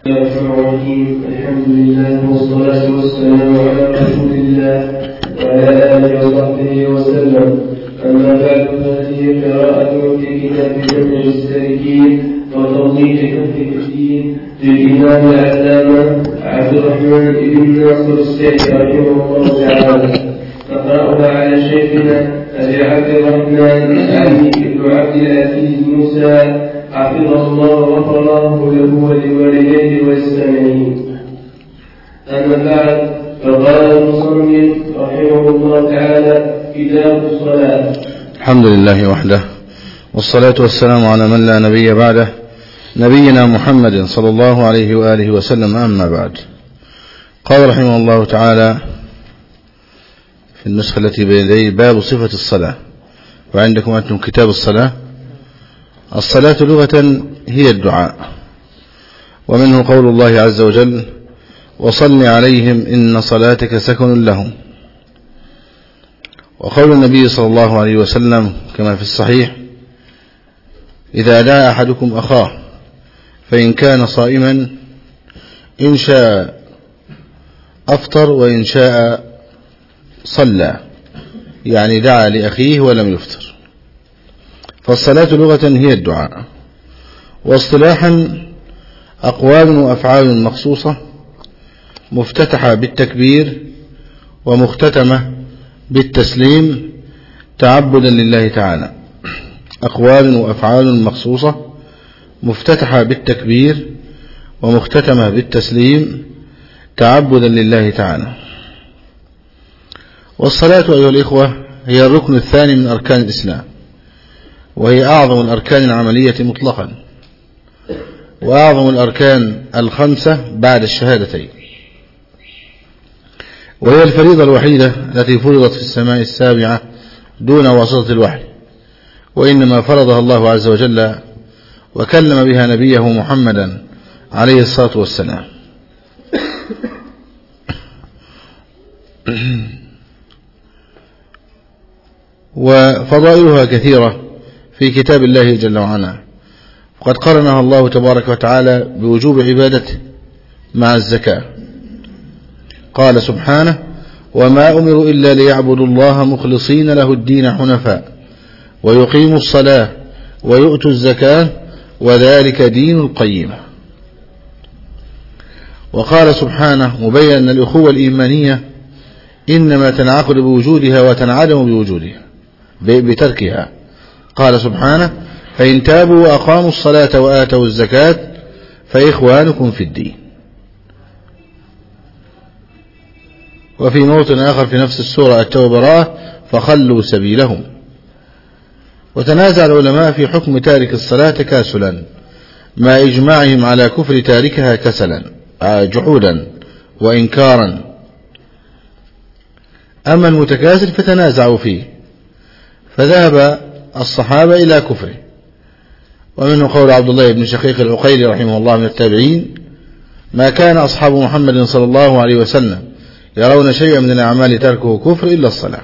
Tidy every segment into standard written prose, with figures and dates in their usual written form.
الحمد لله والصلاة والسلام على رسول الله وعلى آله وصحبه وسلم. أما بعد فهذه قراءة في كتاب جمع السالكين وتوضيح فقه الدين للإمام العلامة عبد الرحمن بن ناصر السعدي رحمه الله تعالى. نقرأها على شيخنا أبي عبد الرحمن علي بن عبد العزيز موسى حفظه الله وغفر الله له ولوالديه والسامعين. أما بعد فقال المصنف رحمه الله تعالى: كتاب الصلاة. الحمد لله وحده، والصلاة والسلام على من لا نبي بعده، نبينا محمد صلى الله عليه وآله وسلم. أما بعد، قال رحمه الله تعالى في النسخة التي بيدي: باب صفة الصلاة. وعندكم أنتم كتاب الصلاة. الصلاة لغة هي الدعاء، ومنه قول الله عز وجل: وصل عليهم إن صلاتك سكن لهم. وقول النبي صلى الله عليه وسلم كما في الصحيح: إذا دعا أحدكم أخاه فإن كان صائما إن شاء أفطر وإن شاء صلى، يعني دعا لأخيه ولم يفطر. فالصلاة لغة هي الدعاء، واصطلاحا أقوال وأفعال مخصوصة مفتتحة بالتكبير ومختتمة بالتسليم تعبدا لله تعالى. أقوال وأفعال مخصوصة مفتتحة بالتكبير ومختتمة بالتسليم تعبدا لله تعالى. والصلاة أيها الإخوة هي الركن الثاني من أركان الإسلام، وهي أعظم الأركان العملية مطلقا، وأعظم الأركان الخمسة بعد الشهادتين، وهي الفريضة الوحيدة التي فرضت في السماء السابعة دون واسطة الوحي، وإنما فرضها الله عز وجل وكلم بها نبيه محمدا عليه الصلاة والسلام. وفضائلها كثيرة في كتاب الله جل وعلا، وقد قرنها الله تبارك وتعالى بوجوب عبادته مع الزكاة. قال سبحانه: وما أمروا إلا ليعبدوا الله مخلصين له الدين حنفاء ويقيموا الصلاة ويؤتوا الزكاة وذلك دين القيمة. وقال سبحانه مبينا الأخوة الإيمانية إنما تنعقد بوجودها وتنعدم بوجودها بتركها. قال سبحانه: فإن تابوا وأقاموا الصلاة وآتوا الزكاة فإخوانكم في الدين. وفي موطن آخر في نفس السورة التوبة براءة: فخلوا سبيلهم. وتنازع العلماء في حكم تارك الصلاة تكاسلا مع إجماعهم على كفر تاركها كسلا جحودا وإنكارا. أما المتكاسل فتنازعوا فيه، فذهب الصحابة إلى كفره، ومنه قول عبد الله بن شقيق العقيلي رحمه الله من التابعين: ما كان أصحاب محمد صلى الله عليه وسلم يرون شيئا من الأعمال تركه كفر إلا الصلاة.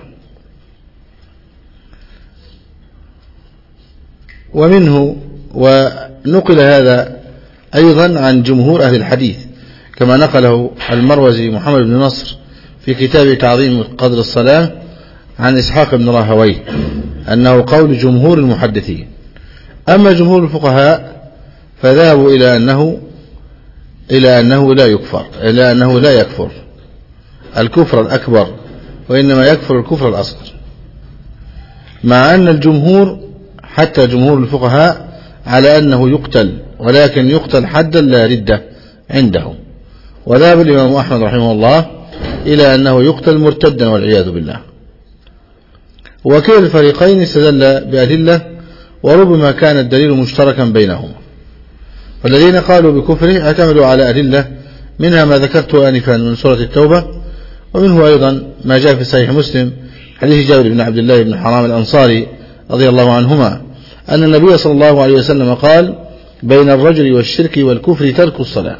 ومنه ونقل هذا أيضا عن جمهور أهل الحديث، كما نقله المروزي محمد بن نصر في كتاب تعظيم قدر الصلاة عن إسحاق بن راهويه أنه قول جمهور المحدثين. أما جمهور الفقهاء فذهبوا إلى أنه لا يكفر الكفر الأكبر، وإنما يكفر الكفر الأصغر، مع أن الجمهور حتى جمهور الفقهاء على أنه يقتل، ولكن يقتل حدا لا ردة عندهم. وذهب الإمام أحمد رحمه الله إلى أنه يقتل مرتدا والعياذ بالله. وكلا الفريقين استدل بأدلة، وربما كان الدليل مشتركا بينهما. والذين قالوا بكفره اعتمدوا على أدلة، منها ما ذكرته آنفا من سورة التوبة، ومنه أيضا ما جاء في صحيح مسلم حديث جابر بن عبد الله بن حرام الأنصاري رضي الله عنهما أن النبي صلى الله عليه وسلم قال: بين الرجل والشرك والكفر ترك الصلاة.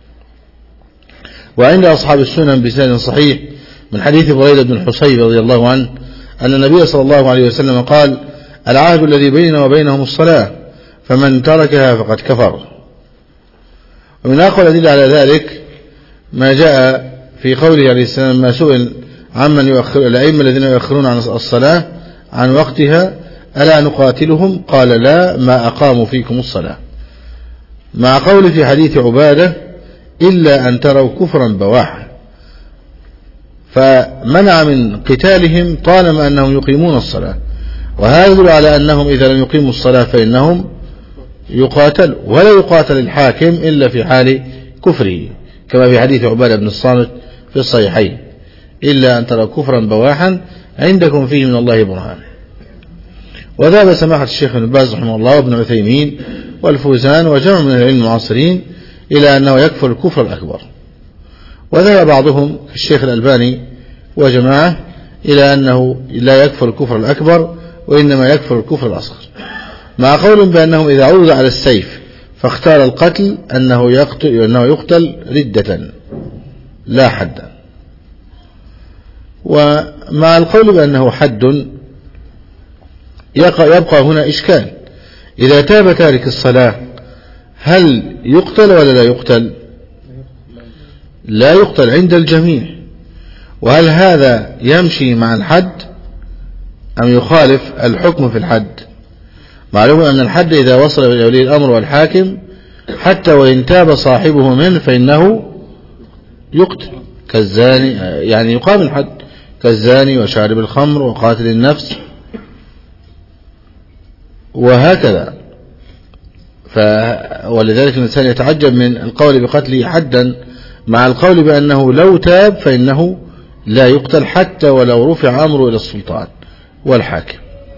وعند أصحاب السنن بسند صحيح من حديث بريدة بن الحصيب رضي الله عنه أن النبي صلى الله عليه وسلم قال: العهد الذي بيننا وبينهم الصلاة، فمن تركها فقد كفر. ومن أقوى الأدلة على ذلك ما جاء في قوله عليه السلام ما سئل عمن يؤخر الأئمة الذين يؤخرون عن الصلاة عن وقتها ألا نقاتلهم؟ قال لا ما أقاموا فيكم الصلاة، مع قول في حديث عبادة إلا أن تروا كفرا بواحا، فمنع من قتالهم طالما أنهم يقيمون الصلاة، وهذا يدل على أنهم إذا لم يقيموا الصلاة فإنهم يقاتل، ولا يقاتل الحاكم إلا في حال كفره، كما في حديث عبادة بن الصامت في الصحيحين إلا أن تروا كفرا بواحا عندكم فيه من الله برهان. وذهب سماحة الشيخ ابن باز رحمه الله وابن عثيمين والفوزان وجمع من العلم المعاصرين إلى أنه يكفر الكفر الأكبر، وذهب بعضهم الشيخ الألباني وجماعة إلى أنه لا يكفر الكفر الأكبر وإنما يكفر الكفر الأصغر، مع قول بأنهم إذا عرض على السيف فاختار القتل أنه يقتل ردة لا حدا، ومع القول بأنه حد يبقى هنا إشكال، إذا تاب تارك الصلاة هل يقتل ولا لا يقتل؟ لا يقتل عند الجميع. وهل هذا يمشي مع الحد أم يخالف الحكم في الحد؟ معلوم أن الحد إذا وصل إلى ولي الأمر والحاكم حتى وإن تاب صاحبه منه فإنه يقتل كالزاني، يعني يقام الحد كالزاني وشارب الخمر وقاتل النفس وهكذا. ولذلك الإنسان يتعجب من القول بقتله حدا مع القول بأنه لو تاب فإنه لا يقتل حتى ولو رفع أمره إلى السلطان والحاكم.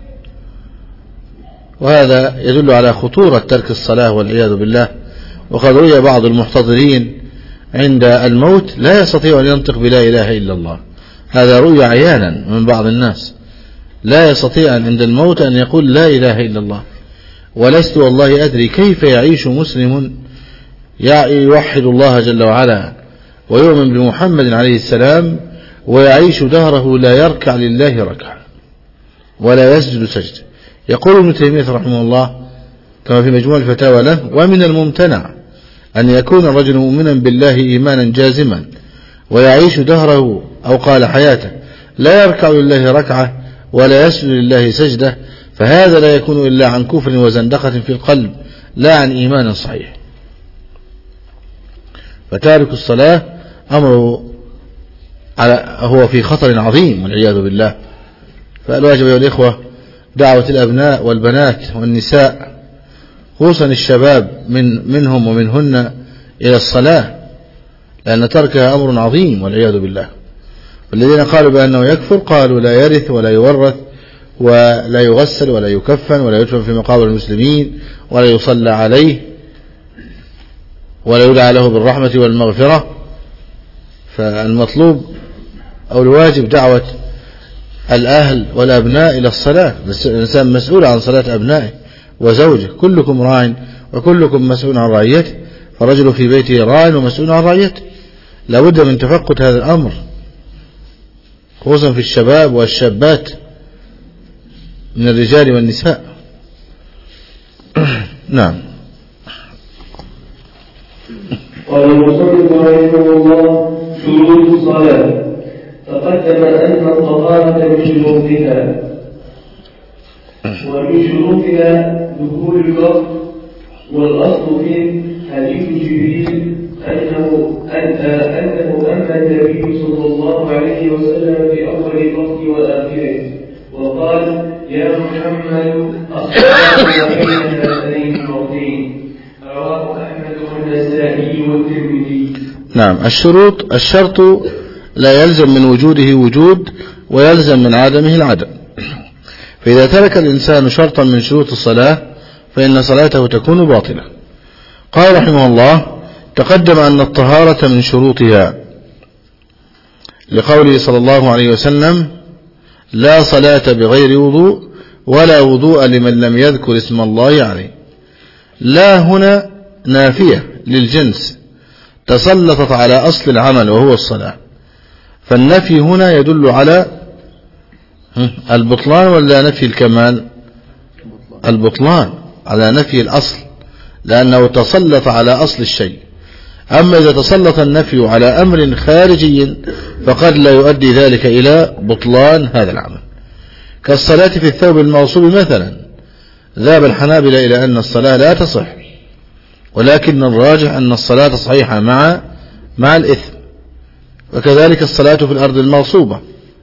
وهذا يدل على خطورة ترك الصلاة والعياذ بالله. وقد رؤي بعض المحتضرين عند الموت لا يستطيع أن ينطق بلا إله إلا الله، هذا رؤي عيانا من بعض الناس، لا يستطيع عند الموت أن يقول لا إله إلا الله. ولست والله أدري كيف يعيش مسلم يوحد الله جل وعلا ويؤمن بمحمد عليه السلام ويعيش دهره لا يركع لله ركعة ولا يسجد سجد. يقول ابن تيمية رحمه الله كما في مجموع الفتاوى له: ومن الممتنع أن يكون الرجل مؤمنا بالله إيمانا جازما ويعيش دهره أو قال حياته لا يركع لله ركعة ولا يسجد لله سجدة، فهذا لا يكون إلا عن كفر وزندقة في القلب لا عن إيمان صحيح. فتارك الصلاة أمره هو في خطر عظيم والعياذ بالله. فالواجب يا الإخوة دعوة الأبناء والبنات والنساء خصوصا الشباب منهم ومنهن إلى الصلاة، لأن تركها أمر عظيم والعياذ بالله. والذين قالوا بأنه يكفر قالوا لا يرث ولا يورث ولا يغسل ولا يكفن ولا يدفن في مقابر المسلمين ولا يصلى عليه ولا يدعى له بالرحمة والمغفرة. فالمطلوب أو الواجب دعوة الأهل والأبناء إلى الصلاة. الإنسان مسؤول عن صلاة أبنائه وزوجه، كلكم راع وكلكم مسؤول عن رعيته، فالرجل في بيته راع ومسؤول عن رعيته. لابد من تفقد هذا الأمر خصوصا في الشباب والشابات من الرجال والنساء. نعم. قال المصنف رحمه الله: شروط الصلاة. تقدم أن الطهارة من شروطها، ومن شروطها دخول الوقت، والأصل في حديث جبريل أنه أما النبي صلى الله عليه وسلم في أول الوقت وآخره وقال: يا محمد الصلاة بين هذين الوقتين. رواه أحمد والنسائي والترمذي. نعم. الشرط لا يلزم من وجوده وجود ويلزم من عدمه العدم، فإذا ترك الإنسان شرطا من شروط الصلاة فإن صلاته تكون باطلة. قال رحمه الله: تقدم أن الطهارة من شروطها لقوله صلى الله عليه وسلم: لا صلاة بغير وضوء ولا وضوء لمن لم يذكر اسم الله عليه. لا هنا نافية للجنس تسلطت على أصل العمل وهو الصلاة، فالنفي هنا يدل على البطلان ولا نفي الكمال؟ البطلان، على نفي الأصل، لأنه تسلط على أصل الشيء. أما إذا تسلط النفي على أمر خارجي فقد لا يؤدي ذلك إلى بطلان هذا العمل، كالصلاة في الثوب المغصوب مثلا. ذهب الحنابلة إلى أن الصلاة لا تصح، ولكن الراجح أن الصلاة صحيحة مع الإثم. وكذلك الصلاة في الأرض المغصوبة،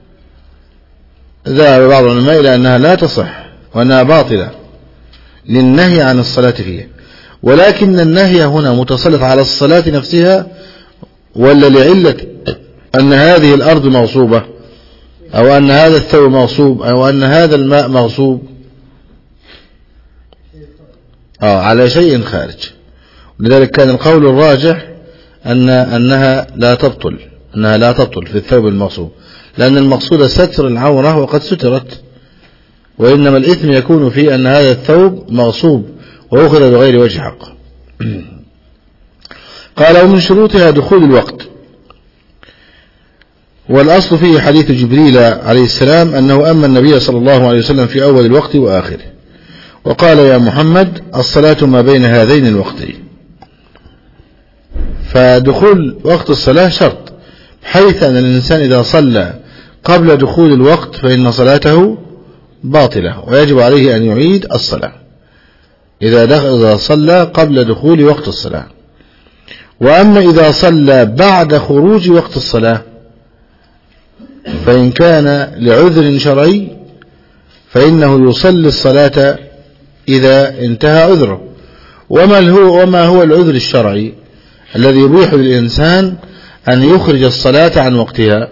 ذهب بعض العلماء إلى أنها لا تصح وأنها باطلة للنهي عن الصلاة فيها. ولكن النهي هنا متسلط على الصلاة نفسها ولا لعلة أن هذه الأرض مغصوبة، أو أن هذا الثوب مغصوب، أو أن هذا الماء مغصوب؟ على شيء خارج. لذلك كان القول الراجح أنها لا تبطل في الثوب المغصوب، لأن المقصود ستر العورة وقد سترت، وإنما الإثم يكون في أن هذا الثوب مغصوب وأخذ بغير وجه حق. قال: ومن شروطها دخول الوقت. والأصل فيه حديث جبريل عليه السلام أنه أما النبي صلى الله عليه وسلم في أول الوقت وآخره وقال: يا محمد الصلاة ما بين هذين الوقتين. فدخول وقت الصلاة شرط، حيث أن الإنسان إذا صلى قبل دخول الوقت فإن صلاته باطلة ويجب عليه أن يعيد الصلاة إذا صلى قبل دخول وقت الصلاة. وأما إذا صلى بعد خروج وقت الصلاة فإن كان لعذر شرعي فإنه يصلي الصلاة إذا انتهى عذره. وما هو العذر الشرعي الذي يبيح للإنسان أن يخرج الصلاة عن وقتها؟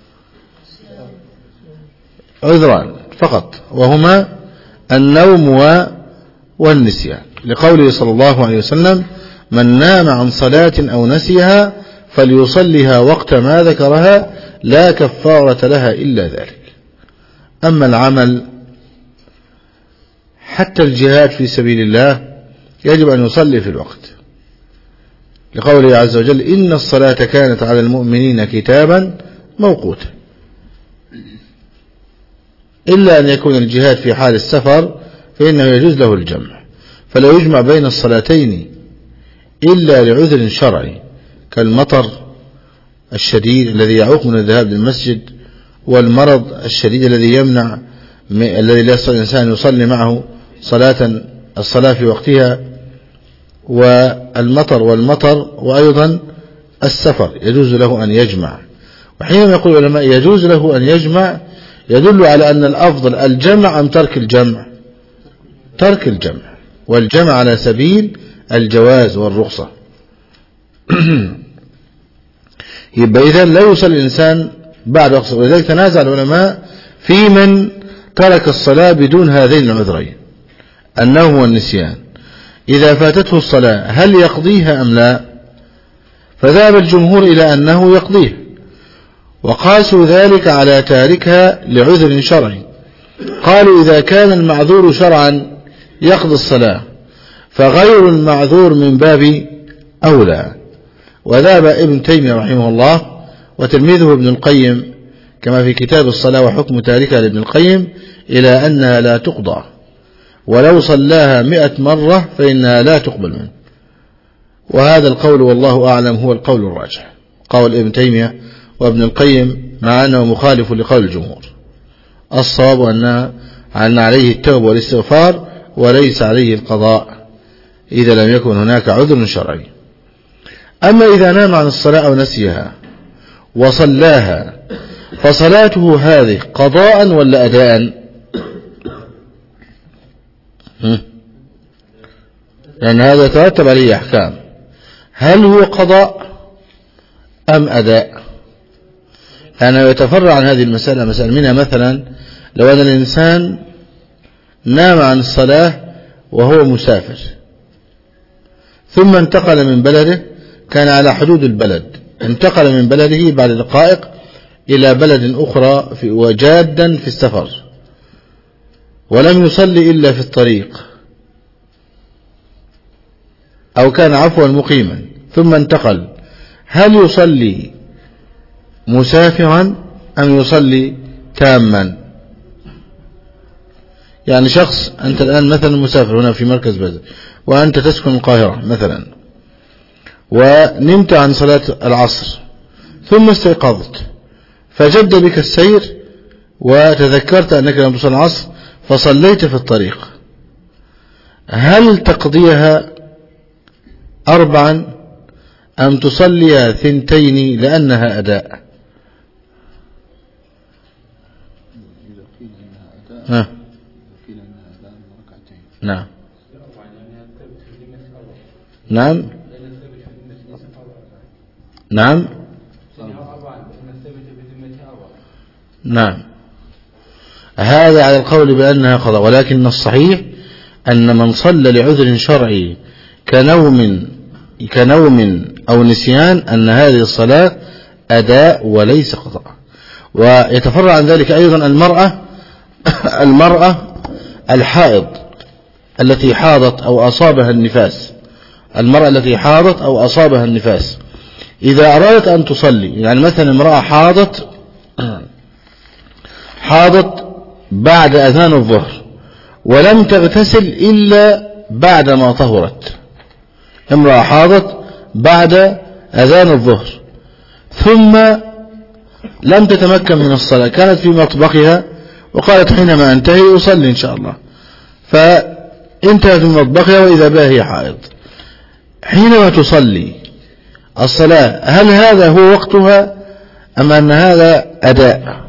عذران فقط، وهما النوم والنسيان، لقوله صلى الله عليه وسلم: من نام عن صلاة أو نسيها فليصليها وقت ما ذكرها لا كفارة لها إلا ذلك. أما العمل حتى الجهاد في سبيل الله يجب أن يصلي في الوقت، لقوله عز وجل: إن الصلاة كانت على المؤمنين كتابا موقوتا، إلا أن يكون الجهاد في حال السفر فإنه يجوز له الجمع، فلا يجمع بين الصلاتين إلا لعذر شرعي كالمطر الشديد الذي يعوق من الذهاب للمسجد، والمرض الشديد الذي يمنع الذي لا يستطيع الإنسان يصلي معه الصلاة في وقتها، والمطر وأيضا السفر يجوز له أن يجمع. وحينما يقول العلماء يجوز له أن يجمع يدل على أن الأفضل الجمع أم ترك الجمع؟ ترك الجمع، والجمع على سبيل الجواز والرخصة. يبقى إذن لا يصلي الإنسان بعد وقت. ولذلك تنازع العلماء في من ترك الصلاة بدون هذين العذرين، النوم والنسيان، إذا فاتته الصلاة هل يقضيها أم لا؟ فذهب الجمهور إلى أنه يقضيها، وقاسوا ذلك على تاركها لعذر شرعي. قالوا إذا كان المعذور شرعا يقضي الصلاة فغير المعذور من باب أولى. وذهب ابن تيمية رحمه الله وتلميذه ابن القيم كما في كتاب الصلاة وحكم تاركها لابن القيم إلى أنها لا تقضى، ولو صلاها 100 مرة فإنها لا تقبل منه. وهذا القول والله أعلم هو القول الراجح، قول ابن تيمية وابن القيم، مع أنه مخالف لقول الجمهور. الصواب أن عليه التوبة والاستغفار وليس عليه القضاء إذا لم يكن هناك عذر شرعي. أما إذا نام عن الصلاة أو نسيها وصلاها فصلاته هذه قضاء ولا أداء؟ لأن هذا يترتب عليه أحكام، هل هو قضاء أم أداء؟ أنا يتفرع عن هذه المسألة منها مثلا لو أن الإنسان نام عن الصلاة وهو مسافر ثم انتقل من بلده، كان على حدود البلد، انتقل من بلده بعد دقائق إلى بلد أخرى وجادا في السفر ولم يصلي إلا في الطريق، أو كان عفوا مقيما ثم انتقل، هل يصلي مسافرا أم يصلي تاما؟ يعني شخص أنت الآن مثلا مسافر هنا في مركز بلد وأنت تسكن القاهرة مثلا، ونمت عن صلاة العصر ثم استيقظت فجد بك السير وتذكرت أنك لم تصلي العصر فصليت في الطريق، هل تقضيها 4 أم تصليها 2 لأنها أداء؟ نعم نعم نعم نعم، هذا على القول بأنها قضاء، ولكن الصحيح أن من صلى لعذر شرعي كنوم أو نسيان أن هذه الصلاة أداء وليس قضاء. ويتفرع عن ذلك أيضا المرأة الحائض التي حاضت أو أصابها النفاس، المرأة التي حاضت أو أصابها النفاس إذا أرادت أن تصلي، يعني مثلا امرأة حاضت بعد أذان الظهر ولم تغتسل إلا بعد ما طهرت، امرأة حاضت بعد أذان الظهر ثم لم تتمكن من الصلاة، كانت في مطبخها وقالت حينما أنتهي أصلي إن شاء الله، فانتهت من مطبخها وإذا بها هي حائض، حينما تصلي الصلاة هل هذا هو وقتها أم أن هذا أداء؟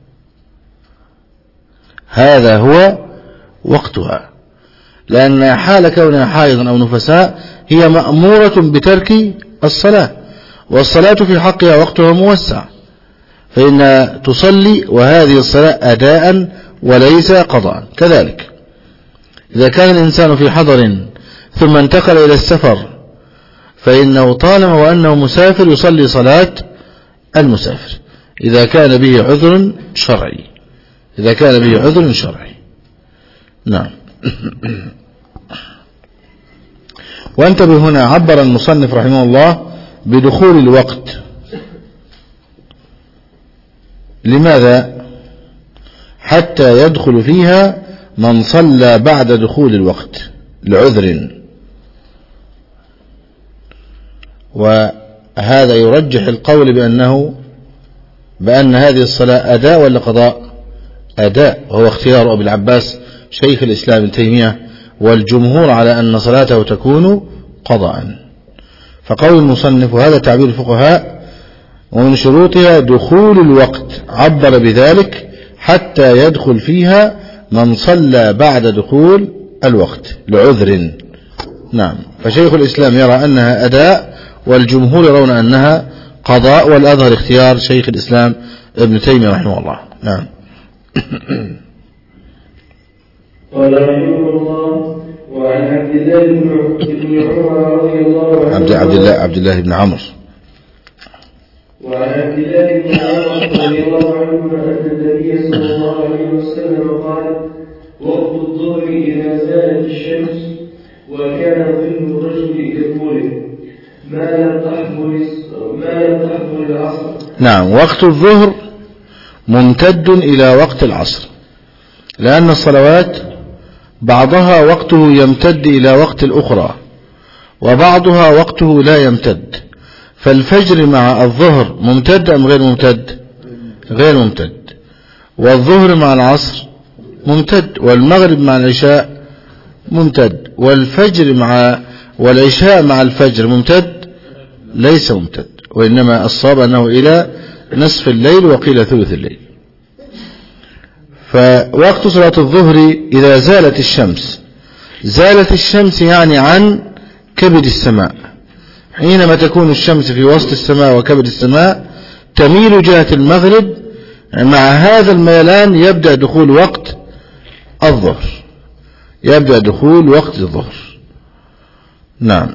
هذا هو وقتها، لأن حال كونها حائضا أو نفساء هي مأمورة بترك الصلاة، والصلاة في حقها وقتها موسع، فإن تصلي وهذه الصلاة أداء وليس قضاء. كذلك إذا كان الإنسان في حضر ثم انتقل إلى السفر فإنه طالما وأنه مسافر يصلي صلاة المسافر إذا كان به عذر شرعي، إذا كان به عذر شرعي. نعم. وانتبه هنا، عبر المصنف رحمه الله بدخول الوقت، لماذا؟ حتى يدخل فيها من صلى بعد دخول الوقت لعذر، وهذا يرجح القول بأن هذه الصلاة أداء ولا قضاء؟ أداء، وهو اختيار أبي العباس شيخ الإسلام ابن تيمية، والجمهور على أن صلاته تكون قضاء. فقول المصنف وهذا تعبير الفقهاء ومن شروطها دخول الوقت، عبر بذلك حتى يدخل فيها من صلى بعد دخول الوقت لعذر. نعم، فشيخ الإسلام يرى أنها أداء والجمهور يرون أنها قضاء، والأظهر اختيار شيخ الإسلام ابن تيمية رحمه الله. نعم. قال رحمه الله: وعن عبد الله بن عمر رضي الله عنه عبد الله بن عمرو وعن عبد الله بن عمر رضي الله عنه أن النبي صلى الله عليه وسلم قال: وقت الظهر إذا زالت الشمس وكان ظل الرجل يقول ما لم تحضر العصر. نعم، وقت الظهر ممتد إلى وقت العصر، لأن الصلوات بعضها وقته يمتد إلى وقت الأخرى وبعضها وقته لا يمتد، فالفجر مع الظهر ممتد أم غير ممتد؟ غير ممتد. والظهر مع العصر ممتد، والمغرب مع العشاء ممتد، والعشاء مع الفجر ممتد؟ ليس ممتد، وإنما الصواب أنه إلى نصف الليل وقيل ثلث الليل. فوقت صلاة الظهر إذا زالت الشمس يعني عن كبد السماء، حينما تكون الشمس في وسط السماء وكبد السماء تميل جهة المغرب، مع هذا الميلان يبدأ دخول وقت الظهر. نعم.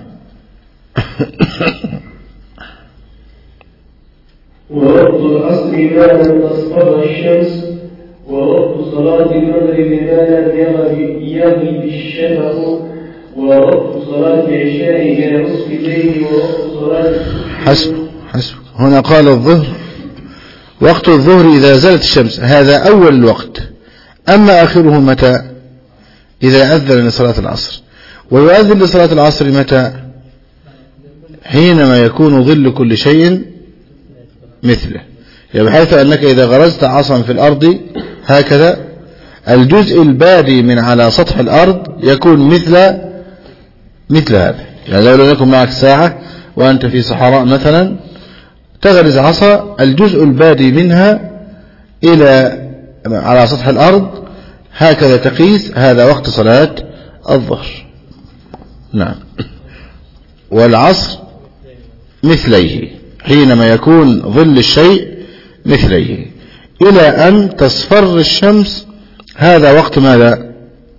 ووقت العصر ما لم تصفر الشمس، ووقت صلاة المغرب ما لم يغب الشفق، ووقت صلاة العشاء إلى نصف الليل، ووقت صلاة حسب هنا قال الظهر وقت الظهر إذا زالت الشمس، هذا أول الوقت. أما آخره متى؟ إذا أذن لصلاة العصر. ويؤذن لصلاة العصر متى؟ حينما يكون ظل كل شيء مثله، يعني بحيث أنك إذا غرزت عصا في الأرض هكذا الجزء البادي من على سطح الأرض يكون مثل هذا. يعني لو لم يكن معك ساعة وأنت في صحراء مثلا تغرز عصا، الجزء البادي منها إلى على سطح الأرض هكذا تقيس، هذا وقت صلاة الظهر. نعم. والعصر مثليه، حينما يكون ظل الشيء مثليه إلى أن تصفر الشمس، هذا وقت ماذا؟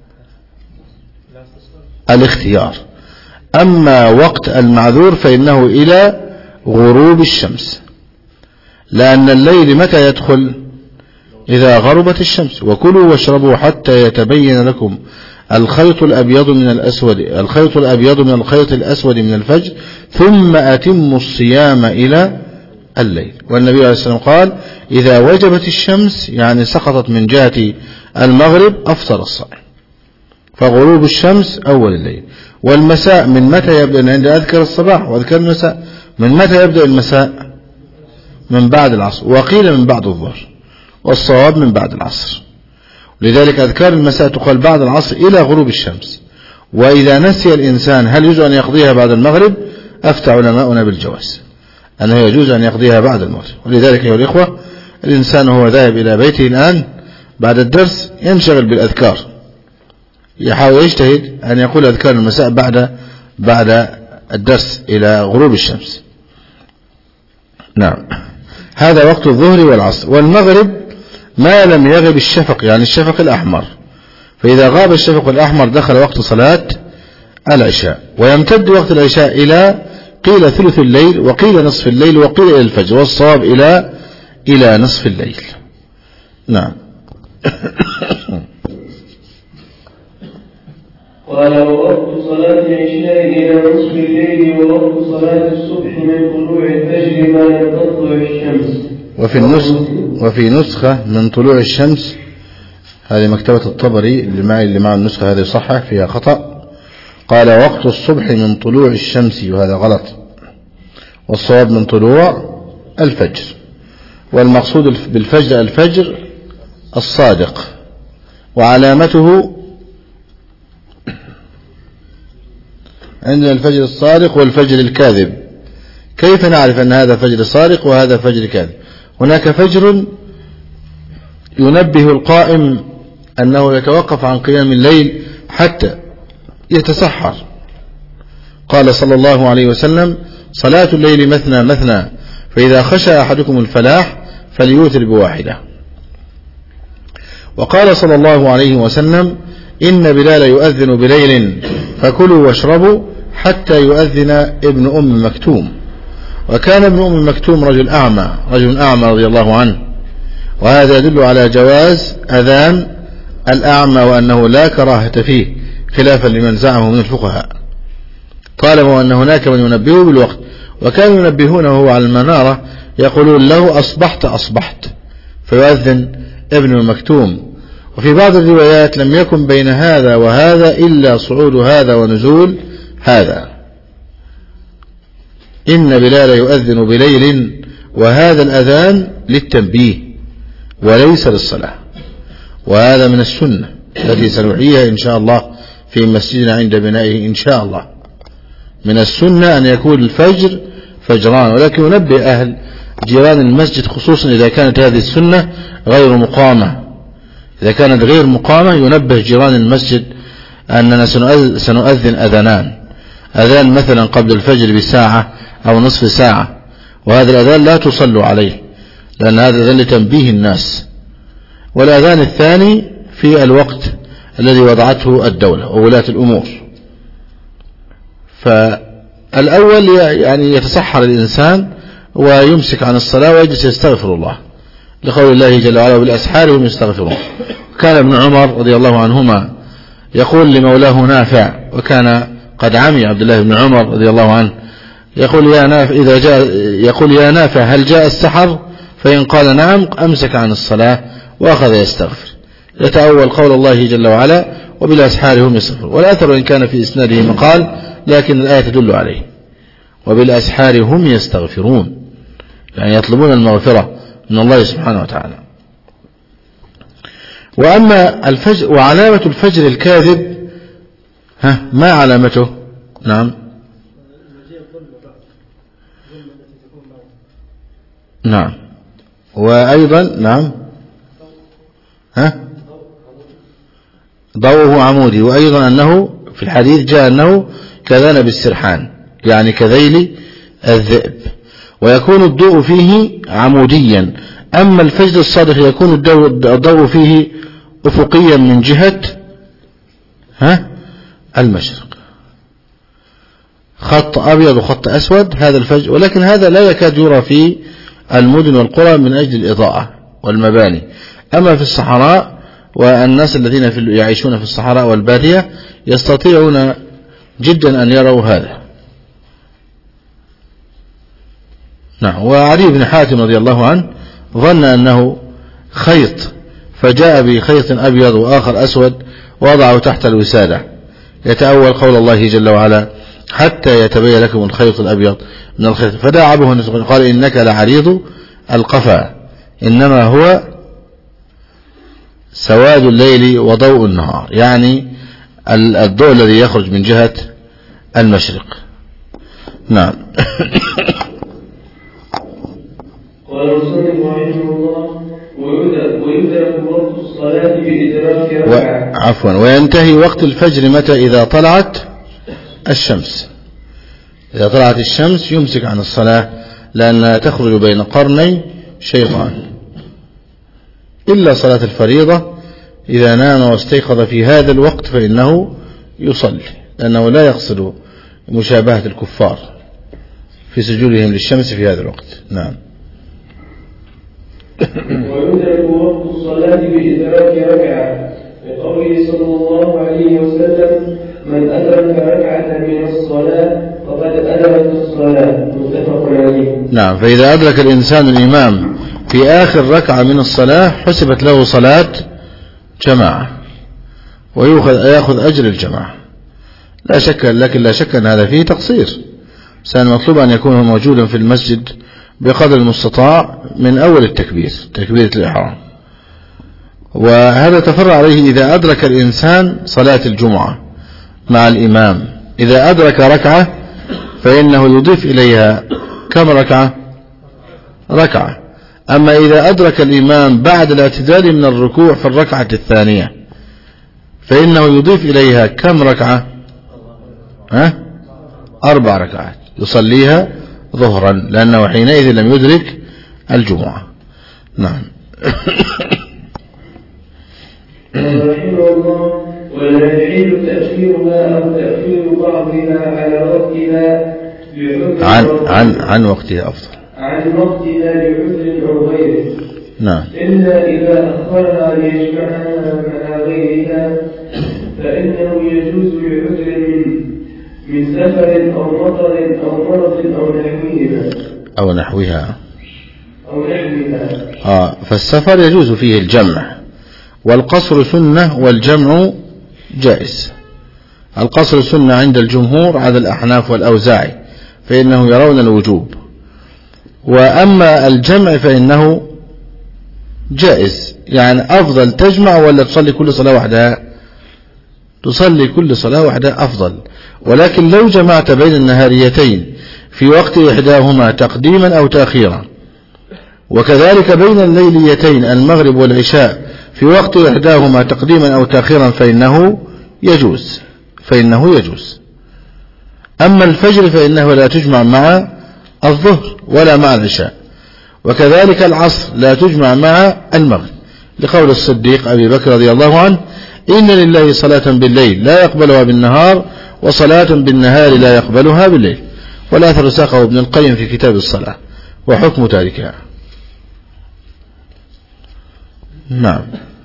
الاختيار. أما وقت المعذور فإنه إلى غروب الشمس، لأن الليل متى يدخل؟ إذا غربت الشمس. وكلوا واشربوا حتى يتبين لكم الخيط الأبيض من الخيط الأسود من الفجر ثم أتموا الصيام إلى الليل. والنبي عليه الصلاة والسلام قال إذا وجبت الشمس يعني سقطت من جهة المغرب أفطر الصائم. فغروب الشمس أول الليل. والمساء من متى يبدأ؟ عند أذكر الصباح وأذكر المساء. من متى يبدأ المساء؟ من بعد العصر، وقيل من بعد الظهر، والصواب من بعد العصر. لذلك أذكار المساء تقال بعد العصر إلى غروب الشمس. وإذا نسي الإنسان هل يجوز أن يقضيها بعد المغرب؟ أفتى علماؤنا بالجواز، أنه يجوز أن يقضيها بعد المغرب. ولذلك أيها الإخوة الإنسان هو ذاهب إلى بيته الآن بعد الدرس ينشغل بالأذكار، يحاول يجتهد أن يقول أذكار المساء بعد الدرس إلى غروب الشمس. نعم. هذا وقت الظهر والعصر. والمغرب ما لم يغب الشفق، يعني الشفق الأحمر، فإذا غاب الشفق الأحمر دخل وقت صلاة العشاء. ويمتد وقت العشاء إلى قيل ثلث الليل وقيل نصف الليل وقيل إلى الفجر، والصواب إلى نصف الليل. نعم. قال ووقت صلاة العشاء إلى نصف الليل ووقت صلاة الصبح من طلوع الفجر ما لم تطلع الشمس. وفي نسخة من طلوع الشمس، هذه مكتبة الطبري اللي مع النسخة هذه صحة فيها خطأ، قال وقت الصبح من طلوع الشمس، وهذا غلط، والصواب من طلوع الفجر. والمقصود بالفجر الفجر الصادق، وعلامته عندنا الفجر الصادق والفجر الكاذب. كيف نعرف أن هذا فجر صادق وهذا فجر كاذب؟ هناك فجر ينبه القائم أنه يتوقف عن قيام الليل حتى يتسحر. قال صلى الله عليه وسلم صلاة الليل مثنى مثنى، فإذا خشى أحدكم الفلاح فليوتر بواحدة. وقال صلى الله عليه وسلم إن بلال يؤذن بليل فكلوا واشربوا حتى يؤذن ابن أم مكتوم. وكان ابن أم مكتوم رجل أعمى رضي الله عنه، وهذا يدل على جواز أذان الأعمى وأنه لا كراهة فيه، خلافا لمن زعمه من الفقهاء، طالما أن هناك من ينبهه بالوقت. وكانوا ينبهونه على المنارة يقولون له أصبحت فيؤذن ابن مكتوم. وفي بعض الروايات لم يكن بين هذا وهذا إلا صعود هذا ونزول هذا. إن بلال يؤذن بليل، وهذا الأذان للتنبيه وليس للصلاة. وهذا من السنة التي سنحييها إن شاء الله في مسجدنا عند بنائه إن شاء الله. من السنة أن يكون الفجر فجران، ولكن ينبه أهل جيران المسجد خصوصا إذا كانت هذه السنة غير مقامة. إذا كانت غير مقامة ينبه جيران المسجد أننا سنؤذن أذانان، أذان مثلا قبل الفجر بساعة أو نصف ساعة، وهذا الأذان لا تصلوا عليه لأن هذا الأذان لتنبيه الناس. والأذان الثاني في الوقت الذي وضعته الدولة وولاة الأمور. فالأول يعني يتسحر الإنسان ويمسك عن الصلاة ويجلس يستغفر الله، لقول الله جل وعلا بالأسحار هم يستغفرون. كان ابن عمر رضي الله عنهما يقول لمولاه نافع، وكان قد عمي عبد الله بن عمر رضي الله عنه، يقول يا نافع إذا جاء يقول يا نافع هل جاء السحر؟ فإن قال نعم أمسك عن الصلاة وأخذ يستغفر، يتأول قول الله جل وعلا وبالأسحار هم يستغفرون. والأثر إن كان في إسناده مقال لكن الآية تدل عليه. وبالأسحار هم يستغفرون، يعني يطلبون المغفرة من الله سبحانه وتعالى. وأما الفجر وعلامة الفجر الكاذب، ما علامته؟ نعم نعم. وأيضا نعم ضوءه عمودي، وأيضا أنه في الحديث جاء أنه كذنب السرحان، يعني كذيل الذئب، ويكون الضوء فيه عموديا. أما الفجر الصادق يكون الضوء فيه أفقيا من جهة المشرق، خط أبيض وخط أسود، هذا الفجر. ولكن هذا لا يكاد يرى في المدن والقرى من أجل الإضاءة والمباني. أما في الصحراء والناس الذين يعيشون في الصحراء والبادية يستطيعون جدا أن يروا هذا. نعم. وعلي بن حاتم رضي الله عنه ظن أنه خيط، فجاء بخيط أبيض وآخر أسود ووضعه تحت الوسادة يتأول قول الله جل وعلا حتى يتبين لكم الخيط الأبيض من الخيط، فداعبه قال إنك لعريض القفا، إنما هو سواد الليل وضوء النهار، يعني الضوء الذي يخرج من جهة المشرق. نعم. قال المصنف رحمه الله ويدرك وقت الصلاة بإدراك ركعة. عفوا. وينتهي وقت الفجر متى؟ إذا طلعت الشمس. إذا طلعت الشمس يمسك عن الصلاة، لأنها تخرج بين قرني شيطان، إلا صلاة الفريضة إذا نام واستيقظ في هذا الوقت فإنه يصلي، لأنه لا يقصد مشابهة الكفار في سجودهم للشمس في هذا الوقت. نعم. ويدرك وقت الصلاة بإدراك ركعة، لقوله صلى الله عليه وسلم من أدرك ركعة من الصلاة فقد أدرك الصلاة، متفق عليه. نعم. فإذا أدرك الإنسان الإمام في آخر ركعة من الصلاة حسبت له صلاة جماعة ويأخذ أجر الجماعة، لا شك. لكن لا شك أن هذا فيه تقصير، المطلوب أن يكون موجودا في المسجد بقدر المستطاع من أول التكبير، تكبيرة الإحرام. وهذا تفرع عليه إذا أدرك الإنسان صلاة الجمعة مع الإمام، إذا أدرك ركعة فإنه يضيف إليها كم ركعة؟ ركعة. أما إذا أدرك الإمام بعد الاعتدال من الركوع في الركعة الثانية فإنه يضيف إليها كم ركعة؟ 4 ركعات، يصليها ظهرا، لأنه حينئذ لم يدرك الجمعة. نعم. رحمه الله ولا يحل تأخيرها أو تأخير بعضها على وقتها عن وقتها أفضل، عن وقتها لعذر أو غيره. نعم. إلا إذا أخرها ليجمعها مع غيرها فإنه يجوز لعذر من سفر أو مطر أو مرض أو نحوها. فالسفر يجوز فيه الجمع، والقصر سنة والجمع جائز. القصر سنة عند الجمهور على الأحناف والأوزاعي، فإنه يرون الوجوب. وأما الجمع فإنه جائز، يعني أفضل تجمع ولا تصلي كل صلاة وحدها؟ تصلي كل صلاة وحدها أفضل. ولكن لو جمعت بين النهاريتين في وقت إحداهما تقديما أو تأخيرا، وكذلك بين الليليتين المغرب والعشاء في وقت إحداهما تقديما أو تأخيرا فإنه يجوز. أما الفجر فإنه لا تجمع مع الظهر ولا مع العشاء، وكذلك العصر لا تجمع مع المغرب، لقول الصديق أبي بكر رضي الله عنه إن لله صلاة بالليل لا يقبلها بالنهار، وصلاة بالنهار لا يقبلها بالليل. والأثر ساقه ابن القيم في كتاب الصلاة وحكم تاركها. نعم.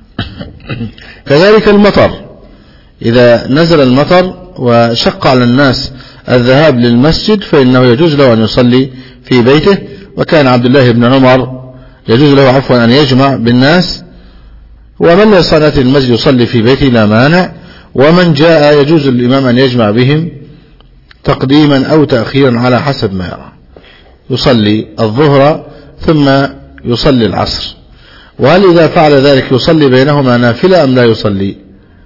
كذلك المطر، إذا نزل المطر وشق على الناس الذهاب للمسجد فإنه يجوز له أن يصلي في بيته. وكان عبد الله بن عمر يجوز له أن يجمع بالناس، ومن لا يستطيع المسجد يصلي في بيته لا مانع، ومن جاء يجوز الإمام أن يجمع بهم تقديما أو تأخيرا على حسب ما يرى. يصلي الظهر ثم يصلي العصر، وهل إذا فعل ذلك يصلي بينهما نافلة أم لا يصلي،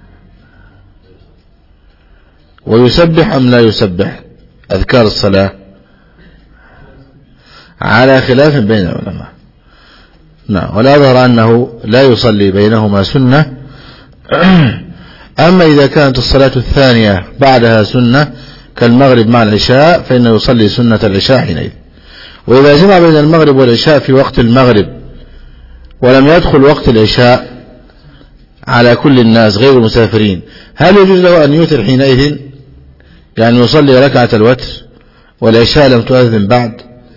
ويسبح أم لا يسبح أذكار الصلاة؟ على خلاف بين العلماء. نعم، ولا ظهر أنه لا يصلي بينهما سنة. أما إذا كانت الصلاة الثانية بعدها سنة كالمغرب مع العشاء فإنه يصلي سنة العشاء حينئذ. وإذا جمع بين المغرب والعشاء في وقت المغرب ولم يدخل وقت العشاء على كل الناس غير المسافرين، هل يجوز له أن يوتر حينئذ، يعني يصلي ركعة الوتر والعشاء لم تؤذن بعد،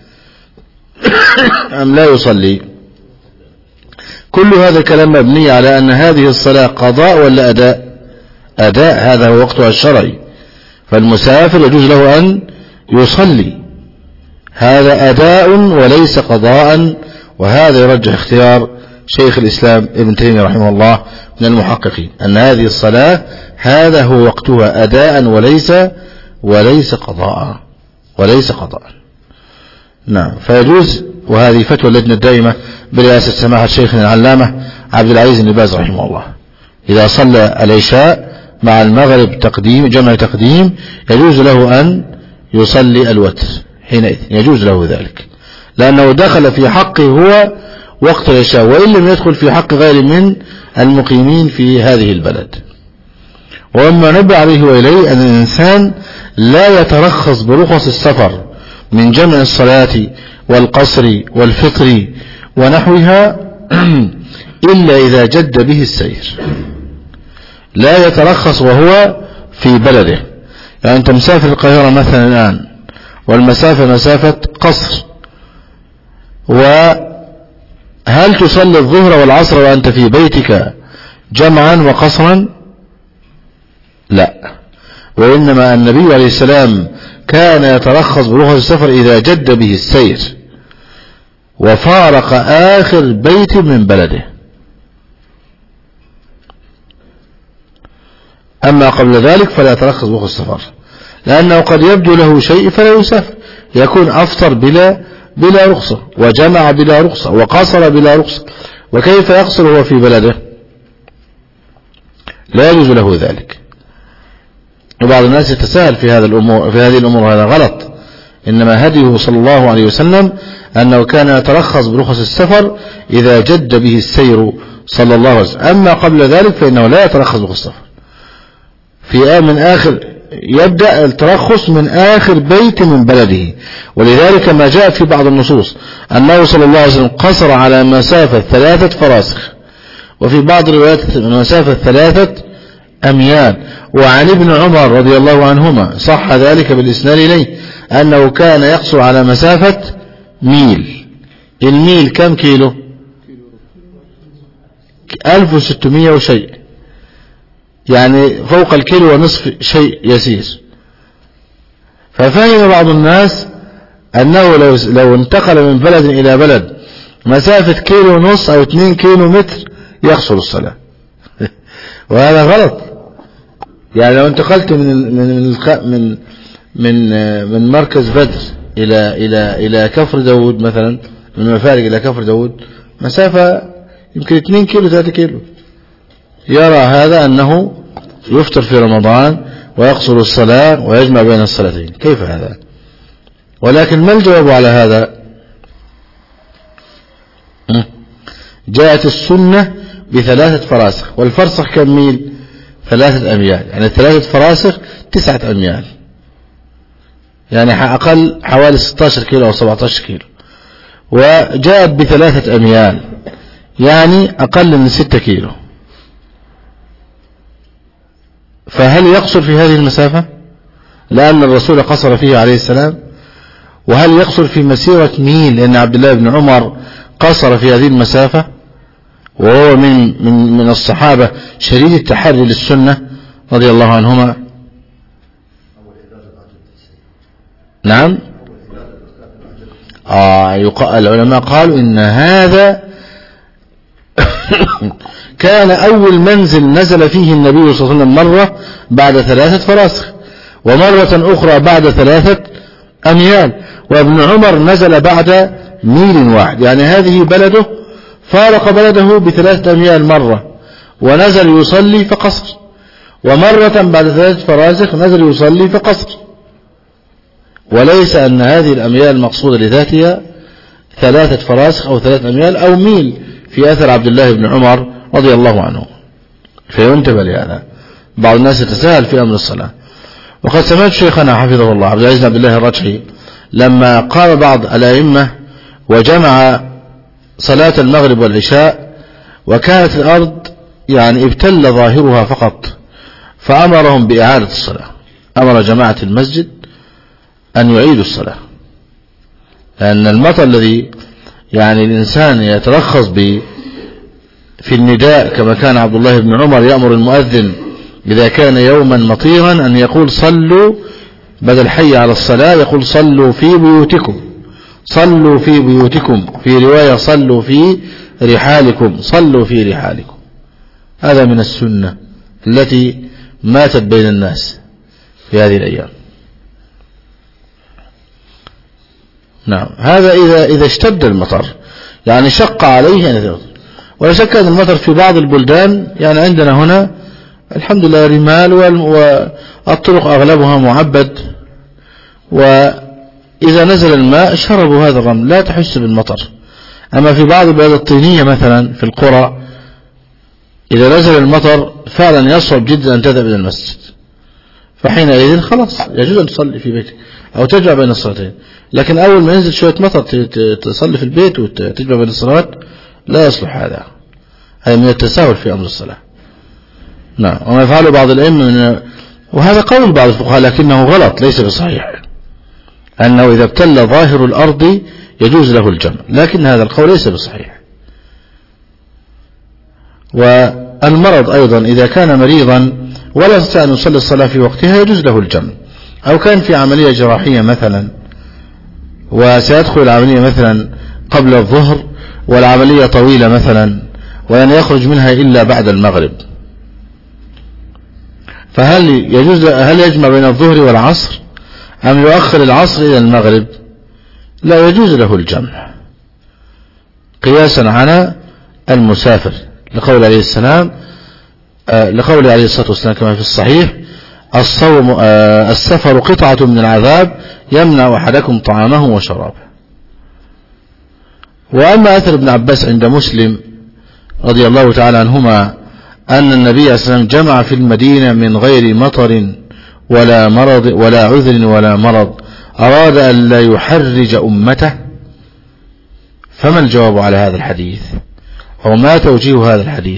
أم لا يصلي؟ كل هذا الكلام مبني على أن هذه الصلاة قضاء ولا أداء؟ أداء، هذا هو وقتها الشرعي، فالمسافر يجوز له أن يصلي، هذا أداء وليس قضاء. وهذا يرجح اختيار شيخ الإسلام ابن تيمية رحمه الله من المحققين أن هذه الصلاة هذا هو وقتها أداء وليس قضاء. نعم، فيجوز. وهذه فتوى اللجنة الدائمة برئاسة سماحة شيخنا العلامة عبد العزيز بن باز رحمه الله، إذا صلى العشاء مع المغرب جمع تقديم يجوز له أن يصلي الوتر حينئذ، يجوز له ذلك، لأنه دخل في حقه هو وقت العشاء، وإن لم يدخل في حق غير من المقيمين في هذه البلد. وما نبه عليه وإليه أن الإنسان لا يترخص برخص السفر من جمع الصلاة والقصر والفطر ونحوها إلا إذا جد به السير، لا يترخص وهو في بلده. يعني أنت مسافر القاهرة مثلا الآن، والمسافة مسافة قصر، وهل تصلي الظهر والعصر وأنت في بيتك جمعا وقصرا؟ لا، وإنما النبي عليه السلام كان يترخص برخص السفر إذا جد به السير وفارق آخر بيت من بلده. أما قبل ذلك فلا يترخص برخص السفر، لأنه قد يبدو له شيء فلا يسافر، يكون أفطر بلا رخصة، وجمع بلا رخصة، وقصر بلا رخصة، وكيف يقصر هو في بلده؟ لا يجوز له ذلك. وبعض الناس يتساهل في هذه الأمور، هذا غلط. إنما هديه صلى الله عليه وسلم أنه كان يترخص برخص السفر إذا جد به السير صلى الله عليه وسلم. أما قبل ذلك فإنه لا يترخص برخص السفر. يبدأ الترخص من آخر بيت من بلده، ولذلك ما جاء في بعض النصوص أنه صلى الله عليه وسلم قصر على مسافة 3 فراسخ، وفي بعض الروايات مسافة 3 أميال. وعن ابن عمر رضي الله عنهما صح ذلك بالإسناد إليه أنه كان يقصر على مسافة ميل. الميل كم كيلو؟ 1600 وشيء، يعني فوق الكيلو ونصف شيء يسير. ففهم بعض الناس أنه لو انتقل من بلد إلى بلد مسافة كيلو ونصف أو 2 كيلو متر يقصر الصلاة. وهذا غلط. يعني لو انتقلت من مركز بدر إلى كفر داود مثلا، من مفارق إلى كفر داود مسافة يمكن 2 كيلو 3 كيلو، يرى هذا أنه يفطر في رمضان ويقصر الصلاة ويجمع بين الصلاتين، كيف هذا؟ ولكن ما الجواب على هذا؟ جاءت السنة ب3 فراسخ، والفرسخ كم ميل؟ 3 أميال، يعني 3 فراسخ 9 أميال، يعني أقل حوالي 16 كيلو أو 17 كيلو. وجاءت ب3 أميال يعني أقل من 6 كيلو. فهل يقصر في هذه المسافة؟ لأن الرسول قصر فيه عليه السلام. وهل يقصر في مسيرة ميل؟ لأن عبد الله بن عمر قصر في هذه المسافة، وهو من الصحابة شديد التحري للسنة رضي الله عنهما. نعم، العلماء قالوا إن هذا كان أول منزل نزل فيه النبي صلى الله عليه وسلم مرة بعد 3 فراسخ، ومرة أخرى بعد 3 أميال. وابن عمر نزل بعد 1 ميل، يعني هذه بلده، فارق بلده ب3 أميال مرة ونزل يصلي فقصر، ومرة بعد 3 فراسخ نزل يصلي فقصر. وليس أن هذه الأميال مقصودة لذاتها 3 فراسخ أو 3 أميال أو ميل في أثر عبد الله بن عمر رضي الله عنه. فينتبه لهذا، بعض الناس يتساهل في أمر الصلاة. وقد سمعت شيخنا حفظه الله عبد العزيز عبد الله الرجحي لما قام بعض الأئمة وجمع صلاة المغرب والعشاء وكانت الأرض يعني ابتل ظاهرها فقط، فأمرهم بإعادة الصلاة، أمر جماعة المسجد أن يعيدوا الصلاة، لأن المطر الذي يعني الإنسان يترخص في النداء كما كان عبد الله بن عمر يأمر المؤذن إذا كان يوما مطيرا أن يقول صلوا، بدل حي على الصلاة يقول صلوا في بيوتكم، صلوا في بيوتكم، في رواية صلوا في رحالكم، صلوا في رحالكم. هذا من السنة التي ماتت بين الناس في هذه الأيام. نعم، هذا إذا اشتد المطر، يعني شق عليه أن يتوضأ. ولا شك أن المطر في بعض البلدان، يعني عندنا هنا الحمد لله رمال والطرق أغلبها معبد، وإذا نزل الماء شربوا هذا الرمل لا تحس بالمطر. أما في بعض البلاد الطينية مثلا في القرى إذا نزل المطر فعلا يصعب جدا أن تذهب إلى المسجد، فحينئذ خلاص يجوز أن تصلي في بيتك أو تجمع بين الصلاتين. لكن أول ما ينزل شوية مطر تصلي في البيت وتجمع بين الصلوات لا يصلح هذا من التساهل في أمر الصلاة. نعم، وما يفعله بعض الأئمة وهذا قول بعض الفقهاء لكنه غلط ليس بصحيح، أنه إذا ابتل ظاهر الأرض يجوز له الجمع، لكن هذا القول ليس بصحيح. والمرض أيضا إذا كان مريضا ولا يستطيع أن يصلي الصلاة في وقتها يجوز له الجمع، أو كان في عملية جراحية مثلا وسيدخل العملية مثلا قبل الظهر والعملية طويلة مثلا ولن يخرج منها إلا بعد المغرب، فهل يجمع بين الظهر والعصر أم يؤخر العصر إلى المغرب؟ لا يجوز له الجمع قياسا على المسافر، لقول عليه الصلاة والسلام كما في الصحيح السفر قطعة من العذاب يمنع أحدكم طعامه وشرابه. وأما أثر ابن عباس عند مسلم رضي الله تعالى عنهما أن النبي صلى الله عليه وسلم جمع في المدينة من غير مطر ولا مرض ولا عذر ولا مرض، أراد أن لا يحرج أمته، فما الجواب على هذا الحديث أو ما توجيه هذا الحديث؟